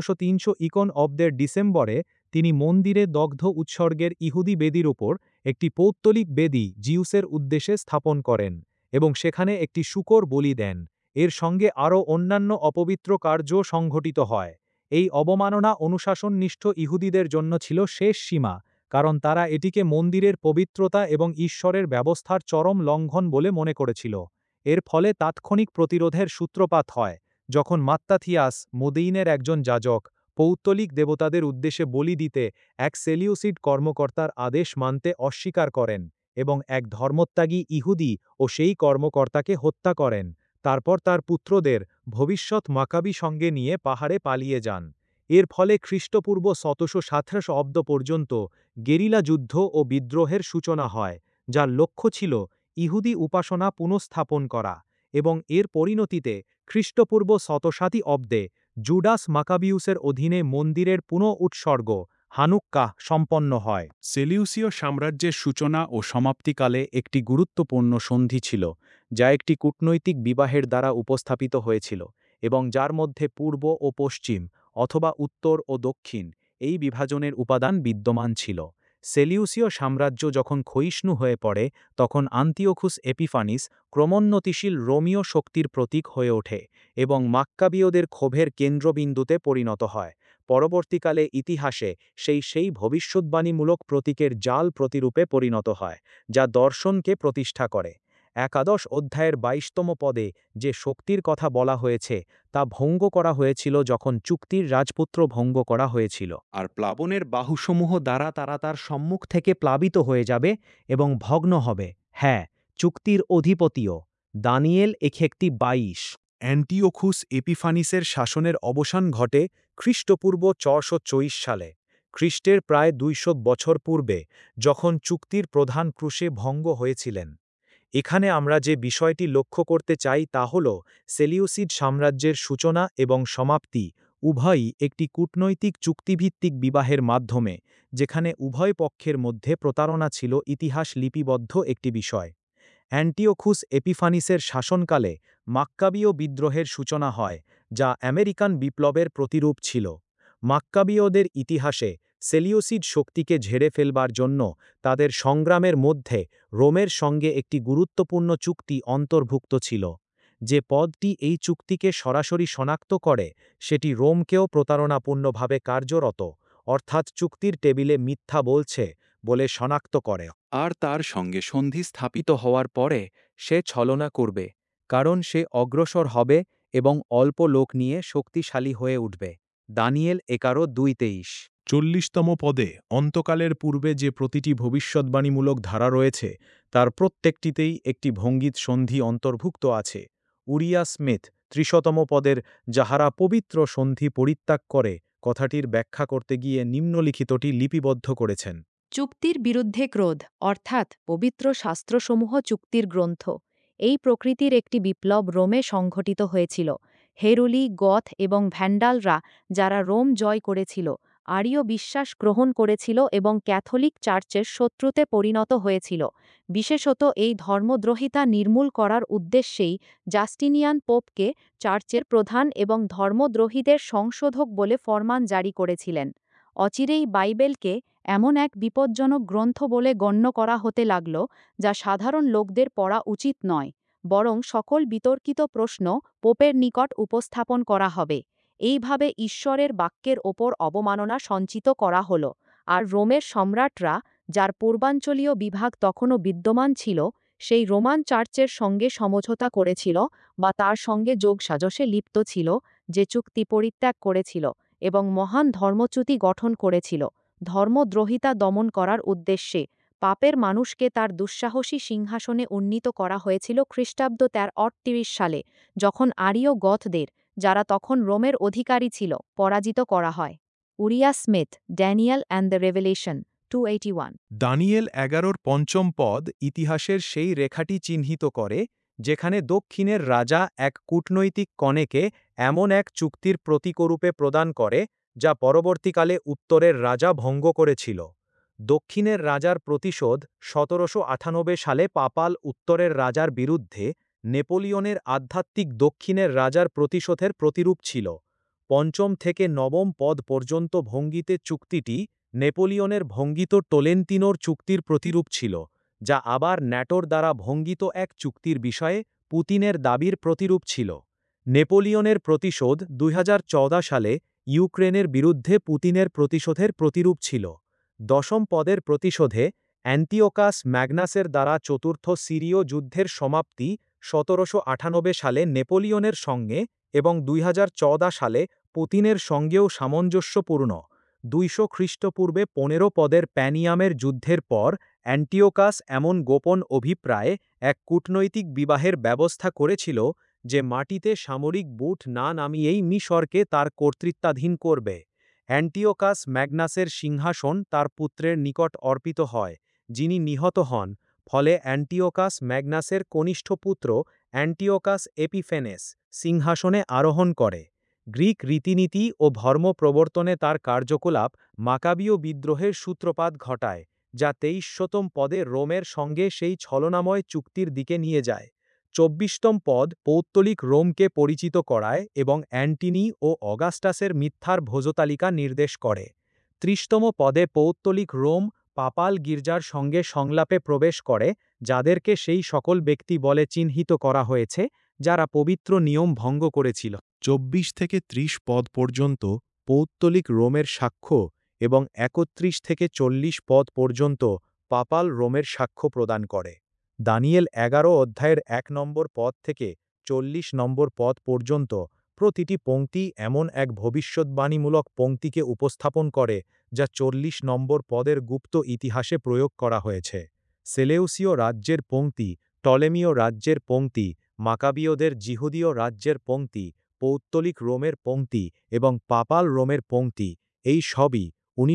703 অব্দের ডিসেম্বরে তিনি মন্দিরে দগ্ধ উৎসর্গের ইহুদি বেদির উপর একটি পৌত্তলিক বেদি জিউসের উদ্দেশ্যে স্থাপন করেন এবং সেখানে একটি শূকর বলি দেন। এর সঙ্গে আরও অন্যান্য অপবিত্র কার্য সংঘটিত হয়। এই অবমাননা অনুশাসননিষ্ঠ ইহুদিদের জন্য ছিল শেষ সীমা, কারণ তারা এটিকে মন্দিরের পবিত্রতা এবং ঈশ্বরের ব্যবস্থার চরম লঙ্ঘন বলে মনে করেছিল। এর ফলে তাৎক্ষণিক প্রতিরোধের সূত্রপাত হয়, যখন মাত্তাথিয়াস, মদিইনের একজন যাজক, পৌত্তলিক দেবতাদের উদ্দেশ্যে বলি দিতে এক সেলিউসিড কর্মকর্তার আদেশ মানতে অস্বীকার করেন এবং এক ধর্মত্যাগী ইহুদি ও সেই কর্মকর্তাকে হত্যা করেন। তারপর তার পুত্রদের ভবিষ্যৎ মাকাবি সঙ্গে নিয়ে পাহাড়ে পালিয়ে যান। এর ফলে খ্রিস্টপূর্ব 717 অব্দ পর্যন্ত গেরিলা যুদ্ধ ও বিদ্রোহের সূচনা হয়, যার লক্ষ্য ছিল ইহুদি উপাসনা পুনঃস্থাপন করা, এবং এর পরিণতিতে খ্রিস্টপূর্ব 707 অব্দে জুডাস মাকাবিউসের অধীনে মন্দিরের পুনঃ-উৎসর্গ হানুক্কাহ সম্পন্ন হয়। সেলিউসীয় সাম্রাজ্যের সূচনা ও সমাপ্তিকালে একটি গুরুত্বপূর্ণ সন্ধি ছিল, যা একটি কূটনৈতিক বিবাহের দ্বারা উপস্থাপিত হয়েছিল এবং যার মধ্যে পূর্ব ও পশ্চিম অথবা উত্তর ও দক্ষিণ এই বিভাজনের উপাদান বিদ্যমান ছিল। সেলিউসীয় সাম্রাজ্য যখন ক্ষয়িষ্ণু হয়ে পড়ে, তখন আন্তিওখুস এপিফানিস ক্রমোন্নতিশীল রোমীয় শক্তির প্রতীক হয়ে ওঠে এবং মাক্কাবীয়দের ক্ষোভের কেন্দ্রবিন্দুতে পরিণত হয়। পরবর্তীকালে ইতিহাসে সেই ভবিষ্যদ্বাণীমূলক প্রতীকের জাল প্রতিরূপে পরিণত হয়, যা দর্শনকে প্রতিষ্ঠা করে। একাদশ অধ্যায়ের 22তম পদে যে শক্তির কথা বলা হয়েছে তা ভঙ্গ করা হয়েছিল যখন চুক্তির রাজপুত্র ভঙ্গ করা হয়েছিল, আর প্লাবনের বাহুসমূহ দ্বারা তারা তার সম্মুখ থেকে প্লাবিত হয়ে যাবে এবং ভগ্ন হবে। হ্যাঁ, চুক্তির অধিপতিও। দানিয়েল 1:22। অ্যান্টিওখুস এপিফানিসের শাসনের অবসান ঘটে খ্রিস্টপূর্ব 424 সালে, খ্রিস্টের প্রায় 200 বছর পূর্বে, যখন চুক্তির প্রধান ক্রুশে ভঙ্গ হয়েছিলেন। এখানে আমরা যে বিষয়টি লক্ষ্য করতে চাই তা হল সেলিউসিড সাম্রাজ্যের সূচনা এবং সমাপ্তি উভয়ই একটি কূটনৈতিক চুক্তিভিত্তিক বিবাহের মাধ্যমে, যেখানে উভয় পক্ষের মধ্যে প্রতারণা ছিল ইতিহাস লিপিবদ্ধ একটি বিষয়। অ্যান্টিওখুস এপিফানিসের শাসনকালে মাক্কাবীয় বিদ্রোহের সূচনা হয়, যা আমেরিকান বিপ্লবের প্রতিরূপ ছিল। মাক্কাবীয়দের ইতিহাসে সেলিউসিড শক্তিকে ঝেড়ে ফেলবার জন্য তাদের সংগ্রামের মধ্যে রোমের সঙ্গে একটি গুরুত্বপূর্ণ চুক্তি অন্তর্ভুক্ত ছিল। যে পদটি এই চুক্তিকে সরাসরি শনাক্ত করে সেটি রোমকেও প্রতারণাপূর্ণভাবে কার্যরত, অর্থাৎ চুক্তির টেবিলে মিথ্যা বলছে বলে শনাক্ত করে। আর তার সঙ্গে সন্ধি স্থাপিত হওয়ার পরে সে ছলনা করবে, কারণ সে অগ্রসর হবে এবং অল্প লোক নিয়ে শক্তিশালী হয়ে উঠবে। দানিয়েল 11:2-23। 40তম পদে অন্তকালের পূর্বে যে প্রতিটি ভবিষ্যদ্বাণীমূলক ধারা রয়েছে তার প্রত্যেকটিতেই একটি ভঙ্গিত সন্ধি অন্তর্ভুক্ত আছে। উরিয়া স্মিথ 30তম পদের যাহারা পবিত্র সন্ধি পরিত্যাগ করে কথাটির ব্যাখ্যা করতে গিয়ে নিম্নলিখিতটি লিপিবদ্ধ করেছেন। চুক্তির বিরুদ্ধে ক্রোধ অর্থাৎ পবিত্র শাস্ত্রসমূহ চুক্তির গ্রন্থ। এই প্রকৃতির একটি বিপ্লব রোমে সংঘটিত হয়েছিল। হেরুলি, গথ এবং ভ্যান্ডালরা যারা রোম জয় করেছিল, আরীয় বিশ্বাস গ্রহণ করেছিল এবং ক্যাথলিক চার্চের শত্রুতে পরিণত হয়েছিল। বিশেষত এই ধর্মদ্রোহিতা নির্মূল করার উদ্দেশ্যেই জাস্টিনিয়ান পোপকে চার্চের প্রধান এবং ধর্মদ্রোহীদের সংশোধক বলে ফরমান জারি করেছিলেন। অচিরেই বাইবেলকে এমন এক বিপজ্জনক গ্রন্থ বলে গণ্য করা হতে লাগল, যা সাধারণ লোকদের পড়া উচিত নয়, বরং সকল বিতর্কিত প্রশ্ন পোপের নিকট উপস্থাপন করা হবে। এইভাবে ঈশ্বরের বাক্যের ওপর অবমাননা সঞ্চিত করা হল। আর রোমের সম্রাটরা, যার পূর্বাঞ্চলীয় বিভাগ তখনও বিদ্যমান ছিল, সেই রোমান চার্চের সঙ্গে সমঝোতা করেছিল বা তার সঙ্গে যোগসাজশে লিপ্ত ছিল, যে চুক্তি পরিত্যাগ করেছিল এবং মহান ধর্মচ্যুতি গঠন করেছিল। ধর্মদ্রোহিতা দমন করার উদ্দেশ্যে পাপের মানুষকে তার দুঃসাহসী সিংহাসনে উন্নীত করা হয়েছিল খ্রিস্টাব্দ 1338 সালে, যখন আরীয় গথদের, যারা তখন রোমের অধিকারী ছিল, পরাজিত করা হয়। Uriah Smith, Daniel and the Revelation 281। দানিয়েল 11-র 5ম পদ ইতিহাসের সেই রেখাটি চিহ্নিত করে যেখানে দক্ষিণের রাজা এক কূটনৈতিক কনেকে এমন এক চুক্তির প্রতীকরূপে প্রদান করে যা পরবর্তীকালে উত্তরের রাজা ভঙ্গ করেছিল। দক্ষিণের রাজার প্রতিশোধ 1798 সালে পাপাল উত্তরের রাজার বিরুদ্ধে নেপোলিয়নের আধ্যাত্মিক দক্ষিণের রাজার প্রতিশোধের প্রতিরূপ ছিল। 5ম থেকে 9ম পদ পর্যন্ত ভঙ্গিতে চুক্তিটি নেপোলিয়নের ভঙ্গিত টোলেন্তিনোর চুক্তির প্রতিরূপ ছিল, যা আবার ন্যাটোর দ্বারা ভঙ্গিত এক চুক্তির বিষয়ে পুতিনের দাবির প্রতিরূপ ছিল। নেপোলিয়নের প্রতিশোধ 2014 সালে ইউক্রেনের বিরুদ্ধে পুতিনের প্রতিশোধের প্রতিরূপ ছিল। 10ম পদের প্রতিশোধে অ্যান্টিওকাস ম্যাগনাসের দ্বারা চতুর্থ সিরীয় যুদ্ধের সমাপ্তি 1798 সালে নেপোলিয়নের সঙ্গে এবং 2014 সালে পুতিনের সঙ্গেও সামঞ্জস্যপূর্ণ। 200 খ্রিস্টপূর্বে 15 পদের প্যানিয়ামের যুদ্ধের পর অ্যান্টিওকাস এমন গোপন অভিপ্রায়ে এক কূটনৈতিক বিবাহের ব্যবস্থা করেছিল যে মাটিতে সামরিক বুট না নামিয়েই মিশরকে তার কর্তৃত্বাধীন করবে। অ্যান্টিওকাস ম্যাগনাসের সিংহাসন তার পুত্রের নিকট অর্পিত হয়, যিনি নিহত হন, ফলে অ্যান্টিওকাস ম্যাগনাসের কনিষ্ঠ পুত্র অ্যান্টিওকাস এপিফেনেস সিংহাসনে আরোহণ করে। গ্রিক রীতিনীতি ও ধর্ম প্রবর্তনে তার কার্যকলাপ মাকাবীয় বিদ্রোহের সূত্রপাত ঘটায়, যা 23শতম পদে রোমের সঙ্গে সেই ছলনাময় চুক্তির দিকে নিয়ে যায়। 24তম পদ পৌত্তলিক রোমকে পরিচিত করায় এবং অ্যান্টিনি ও অগাস্টাসের মিথ্যার ভোজতালিকা নির্দেশ করে। 30তম পদে পৌত্তলিক রোম পাপাল গির্জার সঙ্গে সংলাপে প্রবেশ করে, যাদেরকে সেই সকল ব্যক্তি বলে চিহ্নিত করা হয়েছে যারা পবিত্র নিয়ম ভঙ্গ করেছিল। 24 থেকে 30 পদ পর্যন্ত পৌত্তলিক রোমের সাক্ষ্য এবং 31 থেকে 40 পদ পর্যন্ত পাপাল রোমের সাক্ষ্য প্রদান করে। দানিয়েল 11 অধ্যায়ের 1 নম্বর পদ থেকে 40 নম্বর পদ পর্যন্ত প্রতিটি পংক্তি এমন এক ভবিষ্যদ্বাণীমূলক পংক্তিকে উপস্থাপন করে যা 40 নম্বর পদের গুপ্ত ইতিহাসে প্রয়োগ করা হয়েছে। সেলেউসীয় রাজ্যের পংক্তি, টলেমীয় রাজ্যের পংক্তি, মাকাবীয়দের জিহুদীয় রাজ্যের পংক্তি, পৌত্তলিক রোমের পংক্তি এবং পাপাল রোমের পংক্তি, এই সবই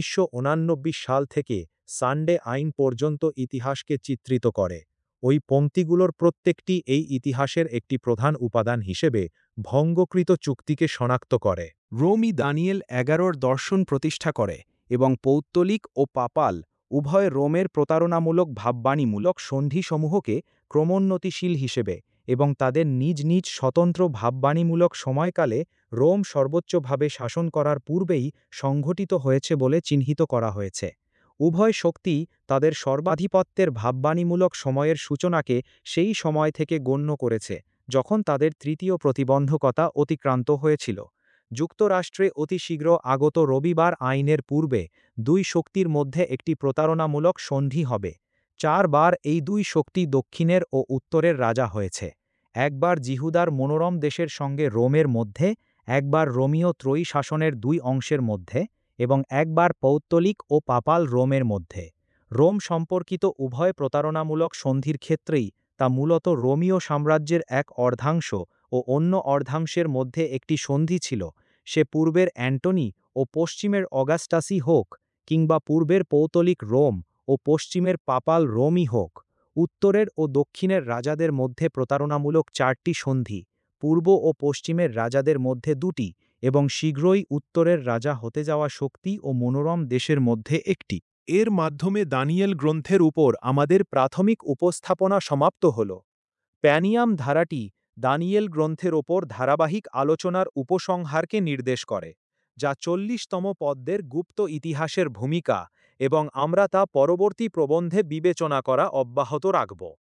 1989 সাল থেকে সানডে আইন পর্যন্ত ইতিহাসকে চিত্রিত করে। ওই পংক্তিগুলোর প্রত্যেকটি এই ইতিহাসের একটি প্রধান উপাদান হিসেবে ভঙ্গকৃত চুক্তিকে শনাক্ত করে। রোমই দানিয়েল 11-র দর্শন প্রতিষ্ঠা করে এবং পৌত্তলিক ও পাপাল উভয় রোমের প্রতারণামূলক ভাববাণীমূলক সন্ধিসমূহকে ক্রমোন্নতিশীল হিসেবে এবং তাদের নিজ নিজ স্বতন্ত্র ভাববাণীমূলক সময়কালে রোম সর্বোচ্চভাবে শাসন করার পূর্বেই সংঘটিত হয়েছে বলে চিহ্নিত করা হয়েছে। উভয় শক্তি তাদের সর্বাধিপত্যের ভাববাণীমূলক সময়ের সূচনাকে সেই সময় থেকে গণ্য করেছে যখন তাদের তৃতীয় প্রতিবন্ধকতা অতিক্রান্ত হয়েছিল। যুক্তরাষ্ট্রে অতি শীঘ্র আগত রবিবার আইনের পূর্বে দুই শক্তির মধ্যে একটি প্রতারণামূলক সন্ধি হবে। 4 বার এই দুই শক্তি দক্ষিণের ও উত্তরের রাজা হয়েছে। একবার জিহুদার মনোরম দেশের সঙ্গে রোমের মধ্যে, একবার রোমীয় ত্রয়ী শাসনের দুই অংশের মধ্যে এবং একবার পৌত্তলিক ও পাপাল রোমের মধ্যে। রোম সম্পর্কিত উভয় প্রতারণামূলক সন্ধির ক্ষেত্রেই তা মূলত রোমীয় সাম্রাজ্যের এক অর্ধাংশ ও অন্য অর্ধাংশের মধ্যে একটি সন্ধি ছিল, সে পূর্বের অ্যান্টনি ও পশ্চিমের অগাস্টাসই হোক, কিংবা পূর্বের পৌত্তলিক রোম ও পশ্চিমের পাপাল রোমই হোক। উত্তরের ও দক্ষিণের রাজাদের মধ্যে প্রতারণামূলক 4টি সন্ধি, পূর্ব ও পশ্চিমের রাজাদের মধ্যে 2টি এবং শীঘ্রই উত্তরের রাজা হতে যাওয়া শক্তি ও মনোরম দেশের মধ্যে একটি। এর মাধ্যমে দানিয়েল গ্রন্থের উপর আমাদের প্রাথমিক উপস্থাপনা সমাপ্ত হল। প্যানিয়াম ধারাটি দানিয়েল গ্রন্থের ওপর ধারাবাহিক আলোচনার উপসংহারকে নির্দেশ করে, যা 40তম পদ্মের গুপ্ত ইতিহাসের ভূমিকা, এবং আমরা তা পরবর্তী প্রবন্ধে বিবেচনা করা অব্যাহত রাখব।